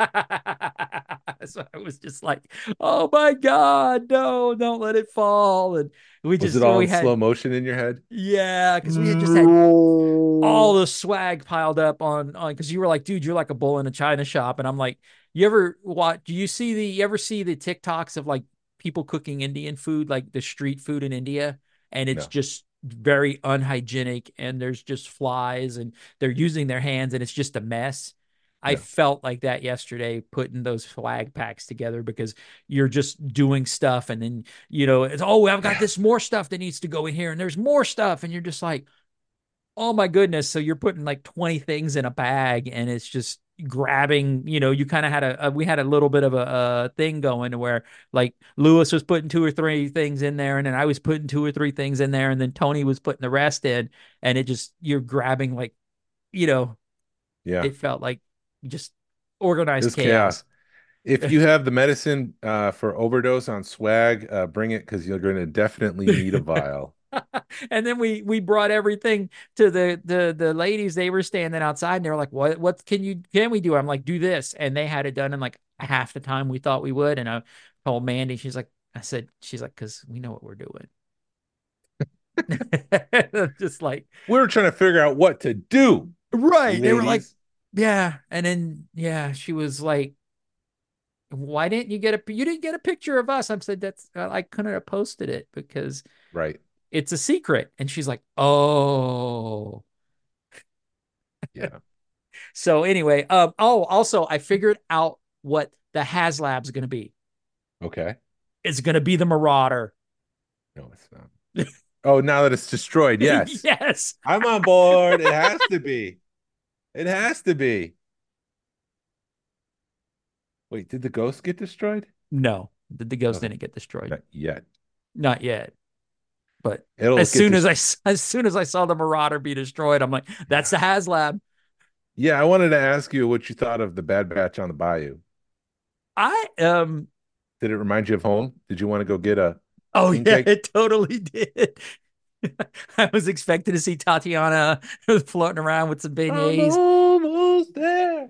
So I was just like, oh my God, no, don't let it fall. And we Was it just, all we in slow had, motion in your head? yeah, because we had just had all the swag piled up on on because you were like, dude, you're like a bull in a china shop, and I'm like, you ever watch? Do you see the? You ever see the TikToks of like people cooking Indian food, like the street food in India, and it's No. just very unhygienic, and there's just flies, and they're using their hands, and it's just a mess. I No. felt like that yesterday putting those flag packs together because you're just doing stuff, and then you know it's oh, I've got this more stuff that needs to go in here, and there's more stuff, and you're just like, oh my goodness. So you're putting like twenty things in a bag and it's just grabbing, you know, you kind of had a, a, we had a little bit of a, a thing going where like Lewis was putting two or three things in there and then I was putting two or three things in there and then Tony was putting the rest in and it just, you're grabbing like, you know, Yeah. it felt like just It organized was chaos. chaos. If you have the medicine uh, for overdose on swag, uh, bring it because you're going to definitely need a vial. And then we we brought everything to the the the ladies. They were standing outside and they were like, "What what can you can we do?" I'm like, "Do this," and they had it done in like half the time we thought we would. And I told Mandy, she's like, I said, she's like, "Because we know what we're doing." Just like We're trying to figure out what to do, right. They were like, ladies. yeah, and then yeah, she was like, "Why didn't you get a you didn't get a picture of us?" I said, "That's I couldn't have posted it because Right. it's a secret." And she's like, "Oh." Yeah. So anyway, um, oh, also I figured out what the HasLab's going to be. Okay. It's going to be the Marauder. No, it's not. Oh, now that it's destroyed, yes. Yes. I'm on board. It has to be. It has to be. Wait, did the ghost get destroyed? No, the, the ghost Okay. didn't get destroyed. Not yet. Not yet. But It'll as get soon as this. I s- as soon as I saw the Marauder be destroyed, I'm like, that's the HasLab. Yeah, I wanted to ask you what you thought of the Bad Batch on the Bayou. I um Did it remind you of home? Did you want to go get a oh king yeah, cake? it totally did. I was expecting to see Tatiana floating around with some I'm beignets. almost there.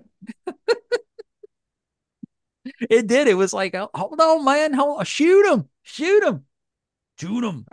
It did. It was like, oh, hold on, man, hold, shoot him, shoot him, shoot him.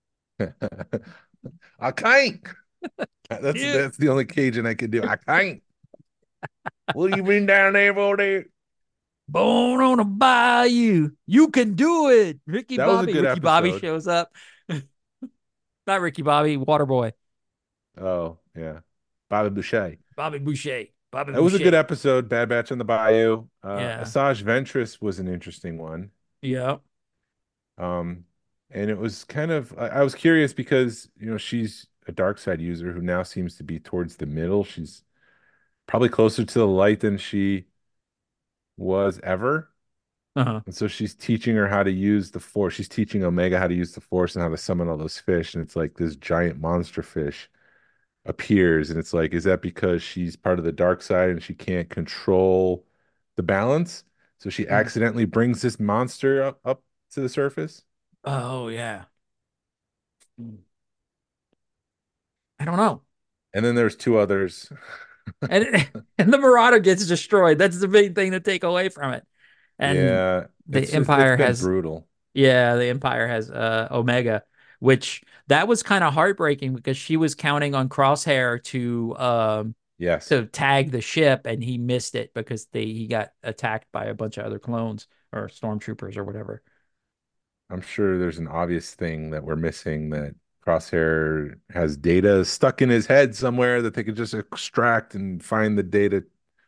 I can't. That's Yeah. that's the only Cajun I can do. I can't. What you been down there for there? Born on a bayou. You can do it. Ricky That was a Bobby. good Ricky Bobby episode. shows up. Not Ricky Bobby, Waterboy. Oh, yeah. Bobby Boucher. Bobby Boucher. Bobby That was a good Boucher. episode. Bad Batch on the Bayou. Uh, Yeah. Asajj Ventress was an interesting one. Yeah. Um, and it was kind of I, I was curious because you know she's a dark side user who now seems to be towards the middle. She's probably closer to the light than she was ever. Uh-huh. And so she's teaching her how to use the force. She's teaching Omega how to use the force and how to summon all those fish. And it's like this giant monster fish appears. And it's like, is that because she's part of the dark side and she can't control the balance? So she Mm. accidentally brings this monster up, up to the surface. Oh, yeah. I don't know. And then there's two others. And and the Marauder gets destroyed. That's the big thing to take away from it. And Yeah, the it's just it's Empire been has brutal. yeah, the Empire has uh Omega, which that was kind of heartbreaking because she was counting on Crosshair to um Yes. to tag the ship and he missed it because they he got attacked by a bunch of other clones or stormtroopers or whatever. I'm sure there's an obvious thing that we're missing that Crosshair has data stuck in his head somewhere that they could just extract and find the data.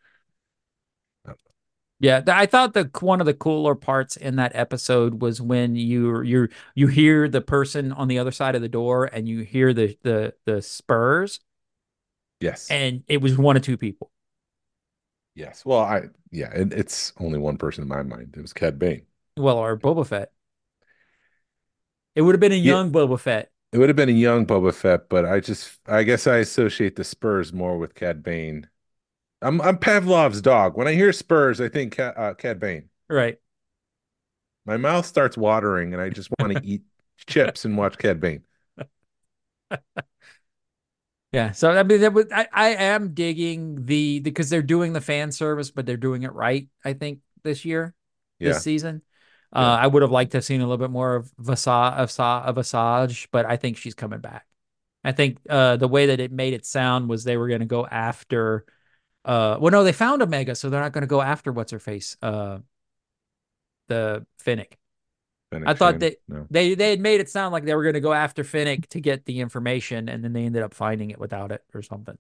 Yeah, th- I thought the one of the cooler parts in that episode was when you you you hear the person on the other side of the door and you hear the the the spurs Yes. and it was one of two people. Yes. Well, I yeah, it, it's only one person in my mind. It was Cad Bane. Well, or Boba Fett. It would have been a Yeah, young Boba Fett. it would have been a young Boba Fett, but I just I guess I associate the Spurs more with Cad Bane. I'm I'm Pavlov's dog. When I hear Spurs, I think Cad, uh, Cad Bane. Right. My mouth starts watering, and I just want to eat chips and watch Cad Bane. Yeah. So I mean that was, I, I am digging the because they're doing the fan service, but they're doing it right, I think, this year, Yeah, this season. Uh, yeah. I would have liked to have seen a little bit more of Vasa of Sa of Asajj, but I think she's coming back. I think uh, the way that it made it sound was they were going to go after. Uh, well, no, they found Omega, so they're not going to go after what's her face, uh, the Finnick. I Fennec thought Shand. that No. they they had made it sound like they were going to go after Finnick to get the information, and then they ended up finding it without it or something.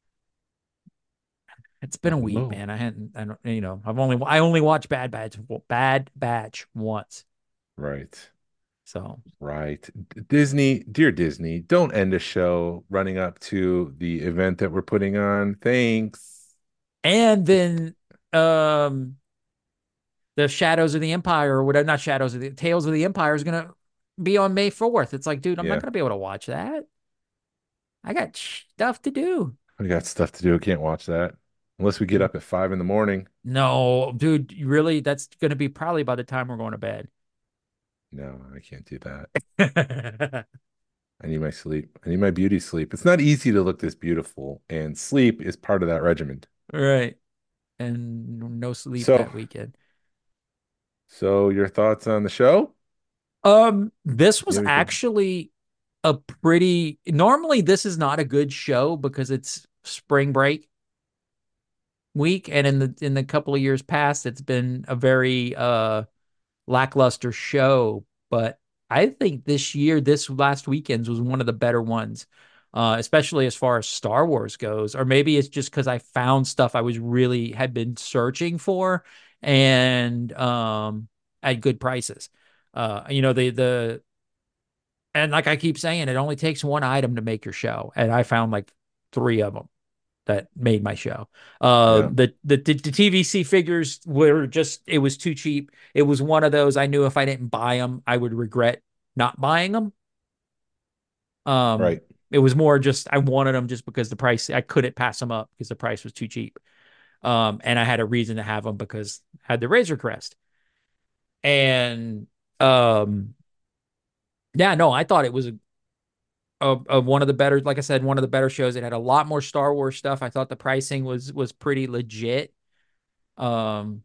It's been a week, Oh, man. I hadn't, I don't, you know, I've only I only watched Bad Batch Bad Batch once, right. so Right. D- Disney, dear Disney, don't end a show running up to the event that we're putting on. Thanks. and then um the Shadows of the Empire or whatever, not Shadows of the Tales of the Empire is gonna be on May fourth. It's like, dude, I'm not Yeah, gonna be able to watch that. I got stuff to do. we got stuff to do. Can't watch that unless we get up at five in the morning. No, dude, you really, that's gonna be probably by the time we're going to bed. No, I can't do that. I need my sleep. I need my beauty sleep. It's not easy to look this beautiful, and sleep is part of that regimen. Right. And no sleep So, that weekend. so your thoughts on the show? Um, this You was have anything? actually a pretty normally this is not a good show because it's spring break week, and in the in the couple of years past, it's been a very uh lackluster show. But I think this year, this last weekend's was one of the better ones, uh, especially as far as Star Wars goes. Or maybe it's just because I found stuff I was really had been searching for and um at good prices. Uh, you know, the the and like I keep saying, it only takes one item to make your show, and I found like three of them that made my show. Uh, Yeah. the, the the T V C figures were just it was too cheap. It was one of those I knew if I didn't buy them, I would regret not buying them. Um, Right. it was more just I wanted them just because the price I couldn't pass them up because the price was too cheap. Um, and I had a reason to have them because I had the Razor Crest. And um, yeah, no, I thought it was a, a, a one of the better, like I said, one of the better shows. It had a lot more Star Wars stuff. I thought the pricing was was pretty legit. Um,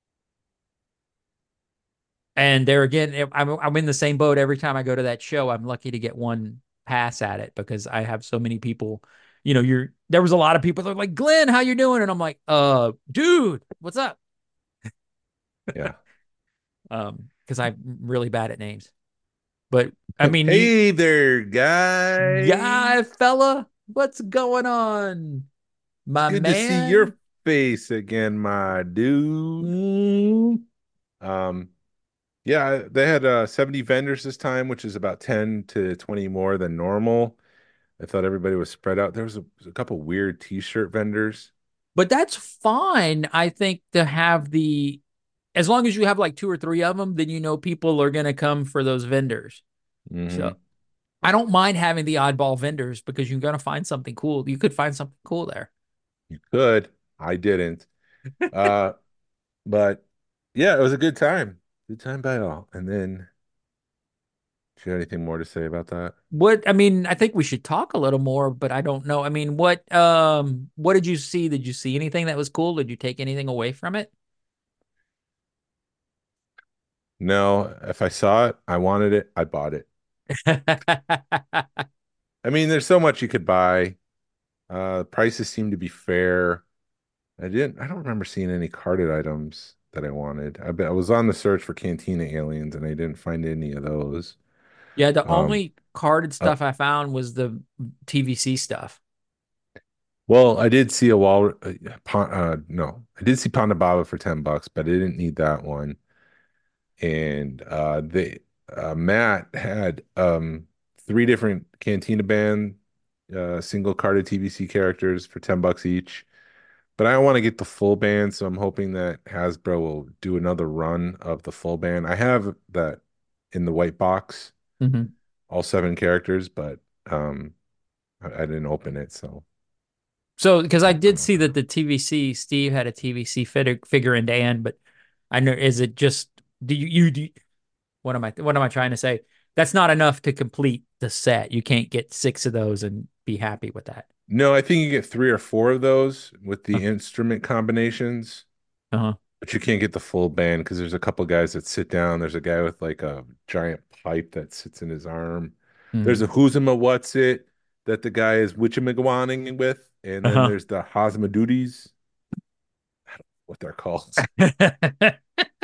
and there again, I'm I'm in the same boat every time I go to that show. I'm lucky to get one pass at it because I have so many people. You know, you're there was a lot of people that are like, Glenn, how you doing? And I'm like, uh, dude, what's up? Yeah. Um, because I'm really bad at names. But I mean, you Hey there, guy. guy fella, what's going on? It's My good to see man. your face again, my dude. Mm. Um, yeah, they had uh, seventy vendors this time, which is about ten to twenty more than normal. I thought everybody was spread out. There was a, a couple weird t-shirt vendors. But that's fine, I think, to have the as long as you have like two or three of them, then you know people are going to come for those vendors. So Hmm. I don't mind having the oddball vendors because you're going to find something cool. You could find something cool there. You could. I didn't. Uh, but yeah, it was a good time. Good time by all. And then, do you have anything more to say about that? What I mean, I think we should talk a little more, but I don't know. I mean, what um what did you see? Did you see anything that was cool? Did you take anything away from it? No, if I saw it, I wanted it, I bought it. I mean, there's so much you could buy. Uh, prices seem to be fair. I didn't, I don't remember seeing any carded items that I wanted. I, bet I was on the search for Cantina aliens and I didn't find any of those. Yeah, the Um, only carded uh, stuff I found was the T V C stuff. well, I did see a wall. Uh, pon, uh, no, I did see Ponda Baba for ten bucks, but I didn't need that one. And uh, they, uh, Matt had um, three different Cantina Band uh, single carded T V C characters for ten bucks each. But I want to get the full band, so I'm hoping that Hasbro will do another run of the full band. I have that in the white box, Mhm. all seven characters, but um, I, I didn't open it, so So, because I I did don't see know. that the T V C Steve had a T V C figure figure in Dan, but I know is it just do you you do what am I what am I trying to say? That's not enough to complete the set. You can't get six of those and be happy with that. No, I think you get three or four of those with Uh the instrument combinations, huh. but you can't get the full band because there's a couple guys that sit down. There's a guy with like a giant pipe that sits in his arm. There's Hmm. a Who's a What's It that the guy is witchamagwaning with, and then Uh there's the Hosmaduties, what they're called. huh.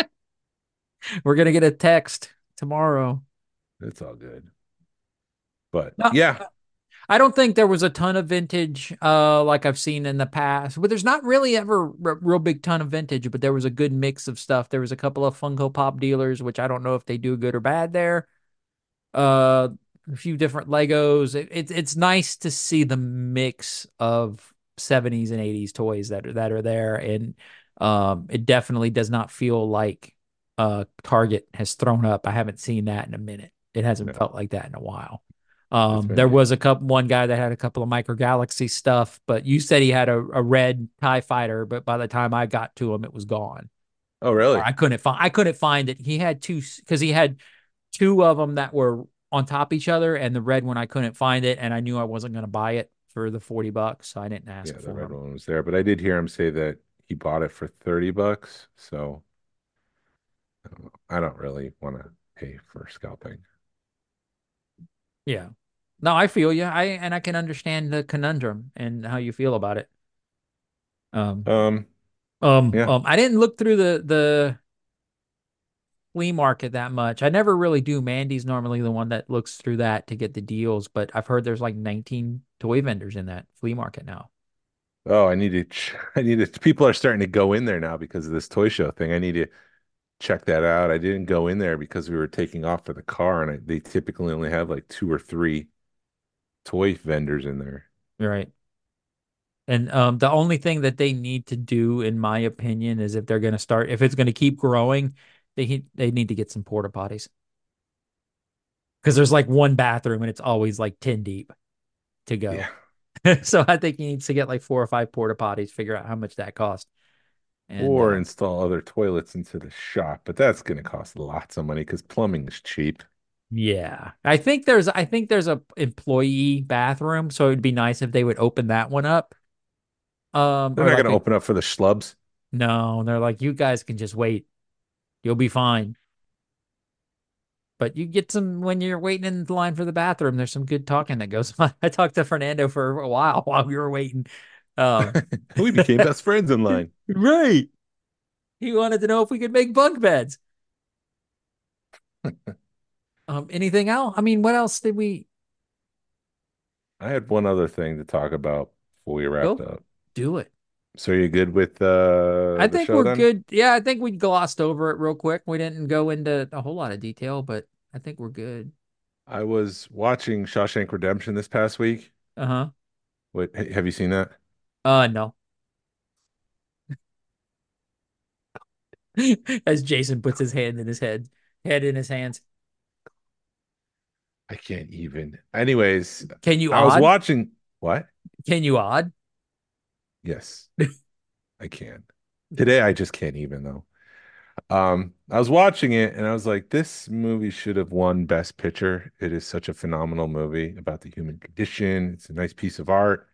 We're gonna get a text tomorrow. It's all good. But No, yeah, I don't think there was a ton of vintage uh like I've seen in the past. But there's not really ever a real big ton of vintage, but there was a good mix of stuff. There was a couple of Funko Pop dealers, which I don't know if they do good or bad there. Uh a few different Legos. It, it, it's nice to see the mix of seventies and eighties toys that are that are there. And um it definitely does not feel like uh Target has thrown up. I haven't seen that in a minute. It hasn't no, felt like that in a while. it's Um, been there good. was a couple, one guy that had a couple of Micro Galaxy stuff, but you said he had a, a red TIE fighter, but by the time I got to him, it was gone. Oh, Or really? I couldn't find, I couldn't find it. He had two, because he had two of them that were on top each other, and the red one I couldn't find it, and I knew I wasn't going to buy it for the forty bucks, so I didn't ask Yeah, the for red him. one was there, but I did hear him say that he bought it for thirty bucks. So I don't know. I don't really want to pay for scalping. Yeah. No, I feel you. I and I can understand the conundrum and how you feel about it. Um, Um, um, yeah. um, I didn't look through the the flea market that much. I never really do. Mandy's normally the one that looks through that to get the deals, but I've heard there's like nineteen toy vendors in that flea market now. Oh, I need to, ch- I need to, people are starting to go in there now because of this toy show thing. I need to check that out. I didn't go in there because we were taking off for the car and I, they typically only have like two or three toy vendors in there. Right. And um, the only thing that they need to do, in my opinion, is if they're going to start, if it's going to keep growing, they they need to get some porta potties. because there's like one bathroom and it's always like ten deep to Yeah. go. So I think he needs to get like four or five porta potties, figure out how much that costs. And Or uh, install other toilets into the shop, but that's going to cost lots of money because plumbing is cheap. yeah, I think there's I think there's a employee bathroom, so it'd be nice if they would open that one up. Um, They're or not going like to a open up for the schlubs. no, they're like, you guys can just wait. You'll be fine. But you get some when you're waiting in the line for the bathroom. There's some good talking that goes on. I talked to Fernando for a while while we were waiting. Um, We became best friends in line. right. He wanted to know if we could make bunk beds. Um, anything else? I mean, what else did we I had one other thing to talk about before we wrapped go up. do it? So you're good with uh, I the think show we're then? good. Yeah, I think we glossed over it real quick. We didn't go into a whole lot of detail, but I think we're good. I was watching Shawshank Redemption this past week. Uh-huh. What, have you seen that? Uh no. As Jason puts his hand in his head, head in his hands. I can't even. Anyways, Can you I was odd? watching. What? Can you odd? Yes, I can. Today I just can't even though. Um, I was watching it and I was like, this movie should have won Best Picture. It is such a phenomenal movie about the human condition. It's a nice piece of art.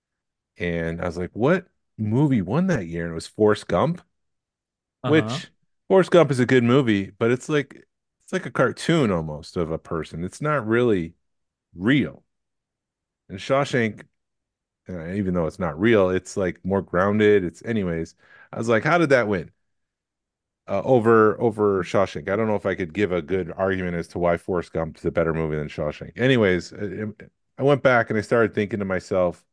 And I was like, what movie won that year? And it was Forrest Gump, Uh-huh. which Forrest Gump is a good movie, but it's like it's like a cartoon almost of a person. It's not really real. And Shawshank, uh, even though it's not real, it's like more grounded. It's anyways. I was like, how did that win? Uh, over over Shawshank. I don't know if I could give a good argument as to why Forrest Gump is a better movie than Shawshank. Anyways, I, I went back and I started thinking to myself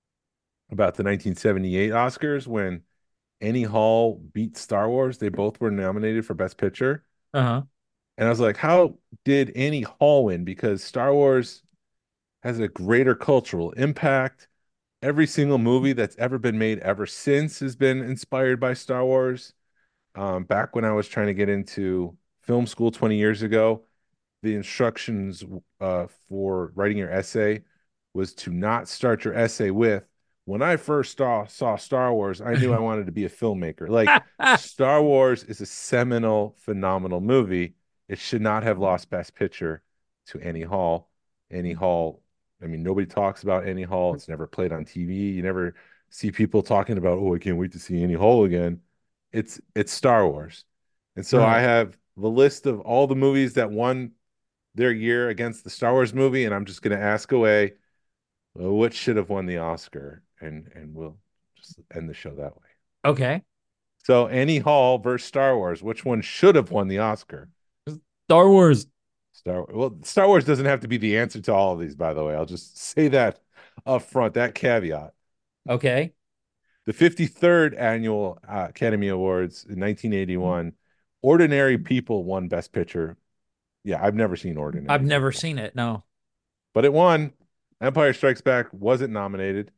about the nineteen seventy-eight Oscars when Annie Hall beat Star Wars. They both were nominated for Best Picture. Uh-huh. And I was like, how did Annie Hall win? Because Star Wars has a greater cultural impact. Every single movie that's ever been made ever since has been inspired by Star Wars. Um, back when I was trying to get into film school twenty years ago, the instructions uh, for writing your essay was to not start your essay with, when I first saw, saw Star Wars, I knew I wanted to be a filmmaker. Like, Star Wars is a seminal, phenomenal movie. It should not have lost Best Picture to Annie Hall. Annie Hall, I mean, nobody talks about Annie Hall. It's never played on T V. You never see people talking about, oh, I can't wait to see Annie Hall again. It's it's Star Wars. And so I Right. have the list of all the movies that won their year against the Star Wars movie, and I'm just going to ask away, well, what should have won the Oscar, and and we'll just end the show that way. Okay. So Annie Hall versus Star Wars, which one should have won the Oscar? Star Wars. Star well, Star Wars doesn't have to be the answer to all of these, by the way. I'll just say that up front, that caveat. Okay. The fifty-third annual uh, Academy Awards in nineteen eighty-one, Ordinary People won Best Picture. Yeah, I've never seen I've Ordinary never People, seen it. No. but it won. Empire Strikes Back wasn't nominated,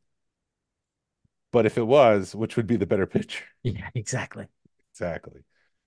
but if it was, which would be the better picture? Yeah, exactly. Exactly.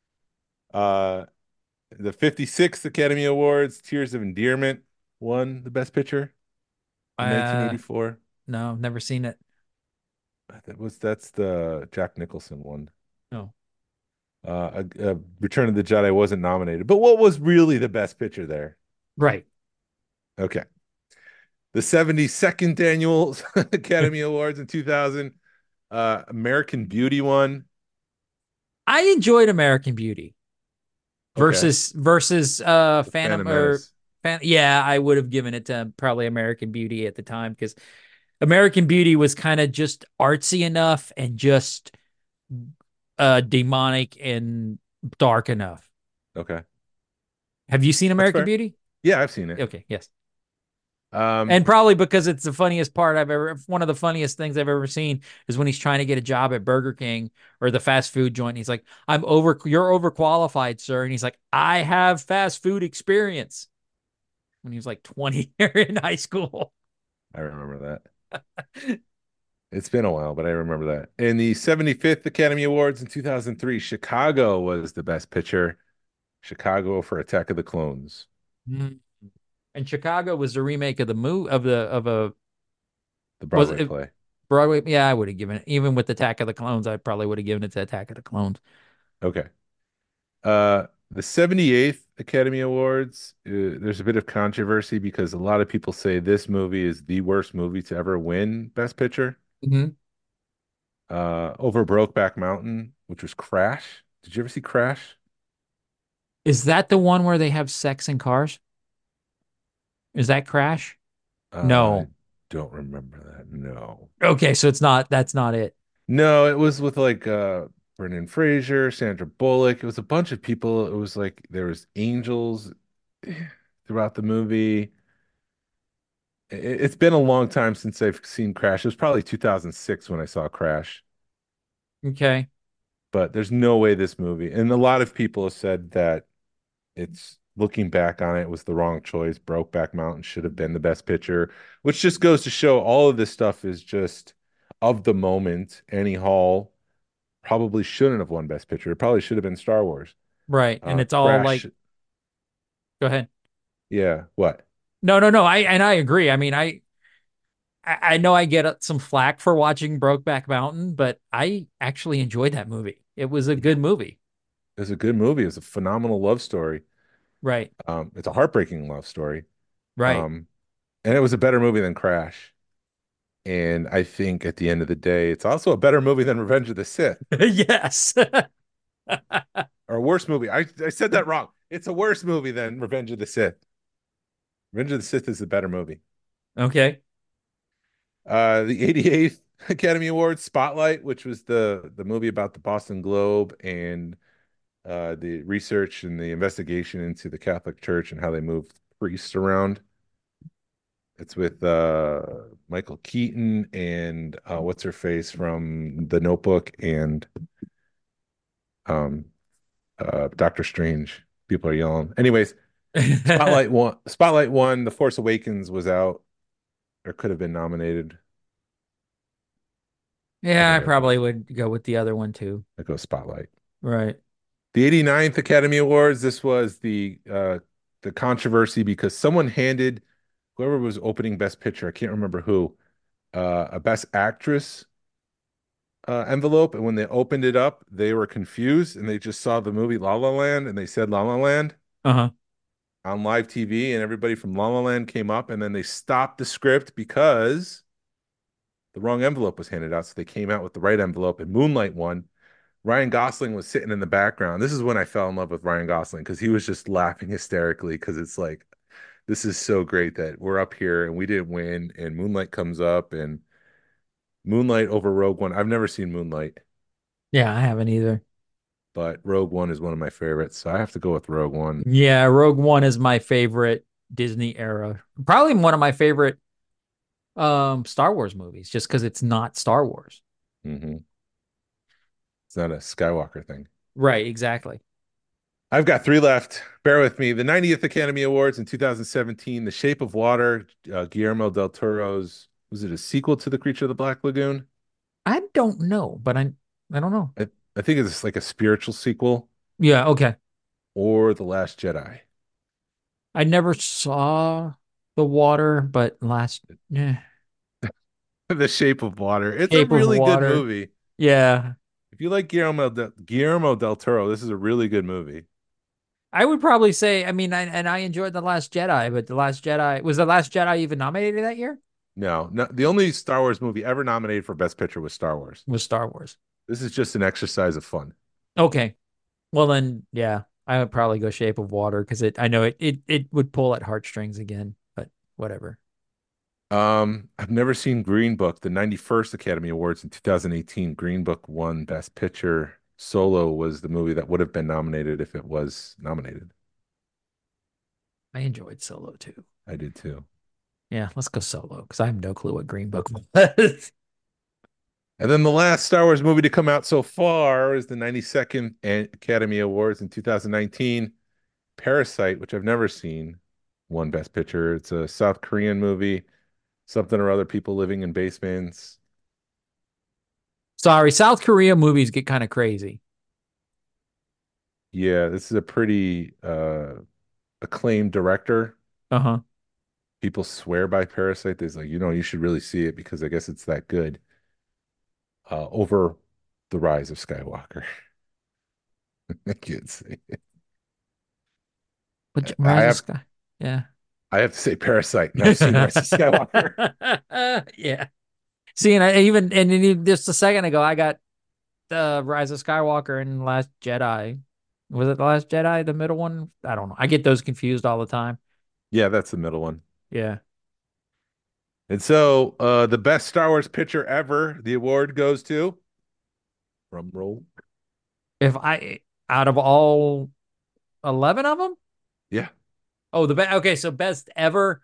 Uh, the fifty-sixth Academy Awards, Tears of Endearment won the Best Picture in Uh nineteen eighty-four. no, never seen it. That was that's the Jack Nicholson one. No. Uh, a, a Return of the Jedi wasn't nominated, but what was really the Best Picture there? Right. Okay. The seventy-second annual Academy Awards in two thousand, uh, American Beauty won. I enjoyed American Beauty Okay. versus versus uh The Phantom Phantom or Menace. Fan yeah, I would have given it to probably American Beauty at the time because American Beauty was kind of just artsy enough and just uh demonic and dark enough. Okay. Have you seen That's American fair. Beauty? Yeah, I've seen it. Okay, yes. Um, And probably because it's the funniest part I've ever, one of the funniest things I've ever seen is when he's trying to get a job at Burger King or the fast food joint. He's like, I'm over, you're overqualified, sir. And he's like, I have fast food experience when he was like twenty in high school. I remember that. It's been a while, but I remember that. In the seventy-fifth Academy Awards in two thousand three, Chicago was the Best Picture. Chicago for Attack of the Clones. Mm. And Chicago was the remake of the movie of the of a The was Broadway it play. Broadway? Yeah, I would have given it even with Attack of the Clones. I probably would have given it to Attack of the Clones. Okay. Uh, the seventy-eighth Academy Awards, uh, there's a bit of controversy because a lot of people say this movie is the worst movie to ever win Best Picture, Mm-hmm. uh, over Brokeback Mountain, which was Crash. Did you ever see Crash? Is that the one where they have sex in cars? Is that Crash? Uh, I No. don't remember that. No. Okay, so it's not. That's not it. No, it was with like uh Brendan Fraser, Sandra Bullock. It was a bunch of people. It was like there was angels throughout the movie. It, it's been a long time since I've seen Crash. It was probably two thousand six when I saw Crash, Okay. but there's no way this movie. And a lot of people have said that it's looking back on it was the wrong choice. Brokeback Mountain should have been the best picture, which just goes to show all of this stuff is just of the moment. Annie Hall probably shouldn't have won Best Picture. It probably should have been Star Wars. Right. And Uh, it's all Crash, like, go ahead. yeah. What? No, no, no. I and I agree. I mean, I I I know I get uh, some flack for watching Brokeback Mountain, but I actually enjoyed that movie. It was a good movie. It's a good movie. It's a phenomenal love story. Right. Um, it's a heartbreaking love story. Right. Um, and it was a better movie than Crash. And I think at the end of the day, it's also a better movie than Revenge of the Sith, Yes. or a worse movie. I, I said that wrong. It's a worse movie than Revenge of the Sith. Revenge of the Sith is a better movie. Okay. Uh, the eighty-eighth Academy Awards, Spotlight, which was the the movie about the Boston Globe and uh, the research and the investigation into the Catholic Church and how they moved priests around. It's with uh, Michael Keaton and uh, what's her face from The Notebook and um, uh, Doctor Strange. People are yelling. Anyways, Spotlight one. Spotlight one. The Force Awakens was out or could have been nominated. I Yeah, I think I go, probably would go with the other one too. I go Spotlight. Right. The eighty-ninth Academy Awards. This was the uh, the controversy because someone handed whoever was opening Best Picture. I can't remember who. Uh, a Best Actress uh, envelope, and when they opened it up, they were confused and they just saw the movie La La Land and they said La La Land Uh-huh. on live T V, and everybody from La La Land came up, and then they stopped the script because the wrong envelope was handed out. So they came out with the right envelope, and Moonlight won. Ryan Gosling was sitting in the background. This is when I fell in love with Ryan Gosling because he was just laughing hysterically because it's like, this is so great that we're up here and we didn't win, and Moonlight comes up and Moonlight over Rogue One. I've never seen Moonlight, Yeah, I haven't either. but Rogue One is one of my favorites, so I have to go with Rogue One. Yeah, Rogue One is my favorite Disney era. Probably one of my favorite um Star Wars movies, just because it's not Star Wars. hmm It's not a Skywalker thing. Right, exactly. I've got three left. Bear with me. The ninetieth Academy Awards in two thousand seventeen, The Shape of Water, uh, Guillermo del Toro's, was it a sequel to The Creature of the Black Lagoon? I don't know, but I I don't know. I, I think it's like a spiritual sequel, Yeah, okay. or The Last Jedi. I never saw The Water, but last yeah. The Shape of Water. It's a Shape of really good Water. movie. Yeah. If you like Guillermo del, Guillermo del Toro, this is a really good movie. I would probably say, I mean, I, and I enjoyed The Last Jedi, but The Last Jedi was The Last Jedi even nominated that year? No, no, the only Star Wars movie ever nominated for Best Picture was Star Wars. Was Star Wars. This is just an exercise of fun. Okay. Well then, yeah, I would probably go Shape of Water because it I know it it it would pull at heartstrings again, but whatever. Um, I've never seen Green Book. The ninety-first Academy Awards in two thousand eighteen, Green Book won Best Picture. Solo was the movie that would have been nominated if it was nominated. I enjoyed Solo too. I did too. Yeah, let's go Solo because I have no clue what Green Book was. And then the last Star Wars movie to come out so far is the ninety-second Academy Awards in two thousand nineteen. Parasite, which I've never seen, won Best Picture. It's a South Korean movie, something or other, people living in basements. Sorry, South Korea movies get kind of crazy. Yeah, this is a pretty uh acclaimed director. Uh-huh. people swear by Parasite. There's like, you know, you should really see it because I guess it's that good. Uh, over The Rise of Skywalker. I can't say it. But I Rise of have Sky. Yeah. I have to say Parasite, and I've seen Rise of Skywalker. Yeah. See, and I even and then just a second ago, I got the Rise of Skywalker and Last Jedi. Was it the Last Jedi, the middle one? I don't know. I get those confused all the time. Yeah, that's the middle one. Yeah. And so, uh, the best Star Wars picture ever, the award goes to. Drum roll. If I out of all eleven of them, Yeah. oh, the best. Okay, so best ever.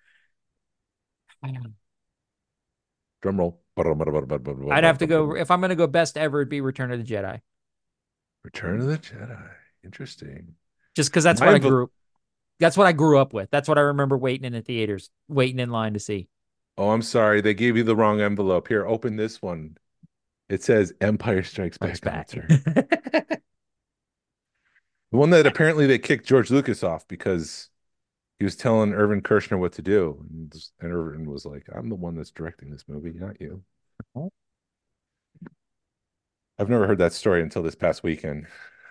Drum roll. I'd have to go if I'm going to go best ever. It'd be Return of the Jedi, Return of the Jedi. Interesting. just because that's My what I envel- grew. That's what I grew up with. That's what I remember waiting in the theaters, waiting in line to see. Oh, I'm sorry. They gave you the wrong envelope. Here, open this one. It says Empire Strikes Back. Strikes Back. Answer. The one that apparently they kicked George Lucas off because he was telling Irvin Kershner what to do. And, just, and Irvin was like, I'm the one that's directing this movie, not you. I've never heard that story until this past weekend.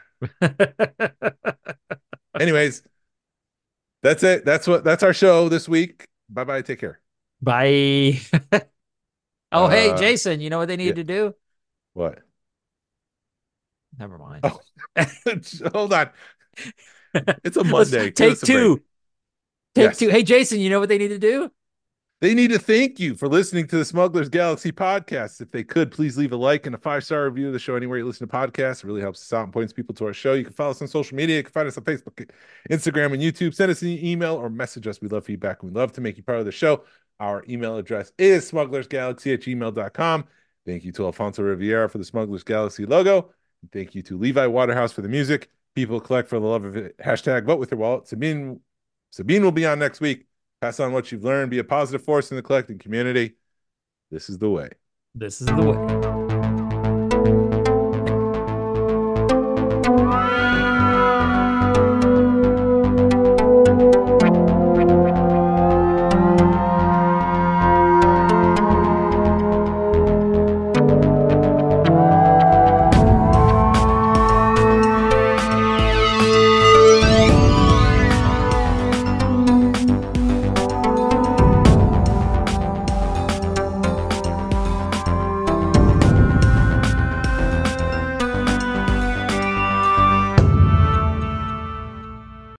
Anyways, that's it. That's what that's our show this week. Bye-bye. Take care. Bye. Oh, hey, Uh, Jason, you know what they need yeah. to do? What? Never mind. Oh, hold on. It's a Let's Monday. Give take us a break. two. Take Yes. two. Hey, Jason, you know what they need to do? They need to thank you for listening to the Smugglers Galaxy podcast. If they could, please leave a like and a five-star review of the show anywhere you listen to podcasts. It really helps us out and points people to our show. You can follow us on social media. You can find us on Facebook, Instagram, and YouTube. Send us an email or message us. We love feedback, and we'd love to make you part of the show. Our email address is smugglersgalaxy at gmail dot com. Thank you to Alfonso Riviera for the Smugglers Galaxy logo. And thank you to Levi Waterhouse for the music. People collect for the love of it. Hashtag vote with your wallet. Sabine, Sabine will be on next week. Pass on what you've learned. Be a positive force in the collecting community. This is the way. This is the way.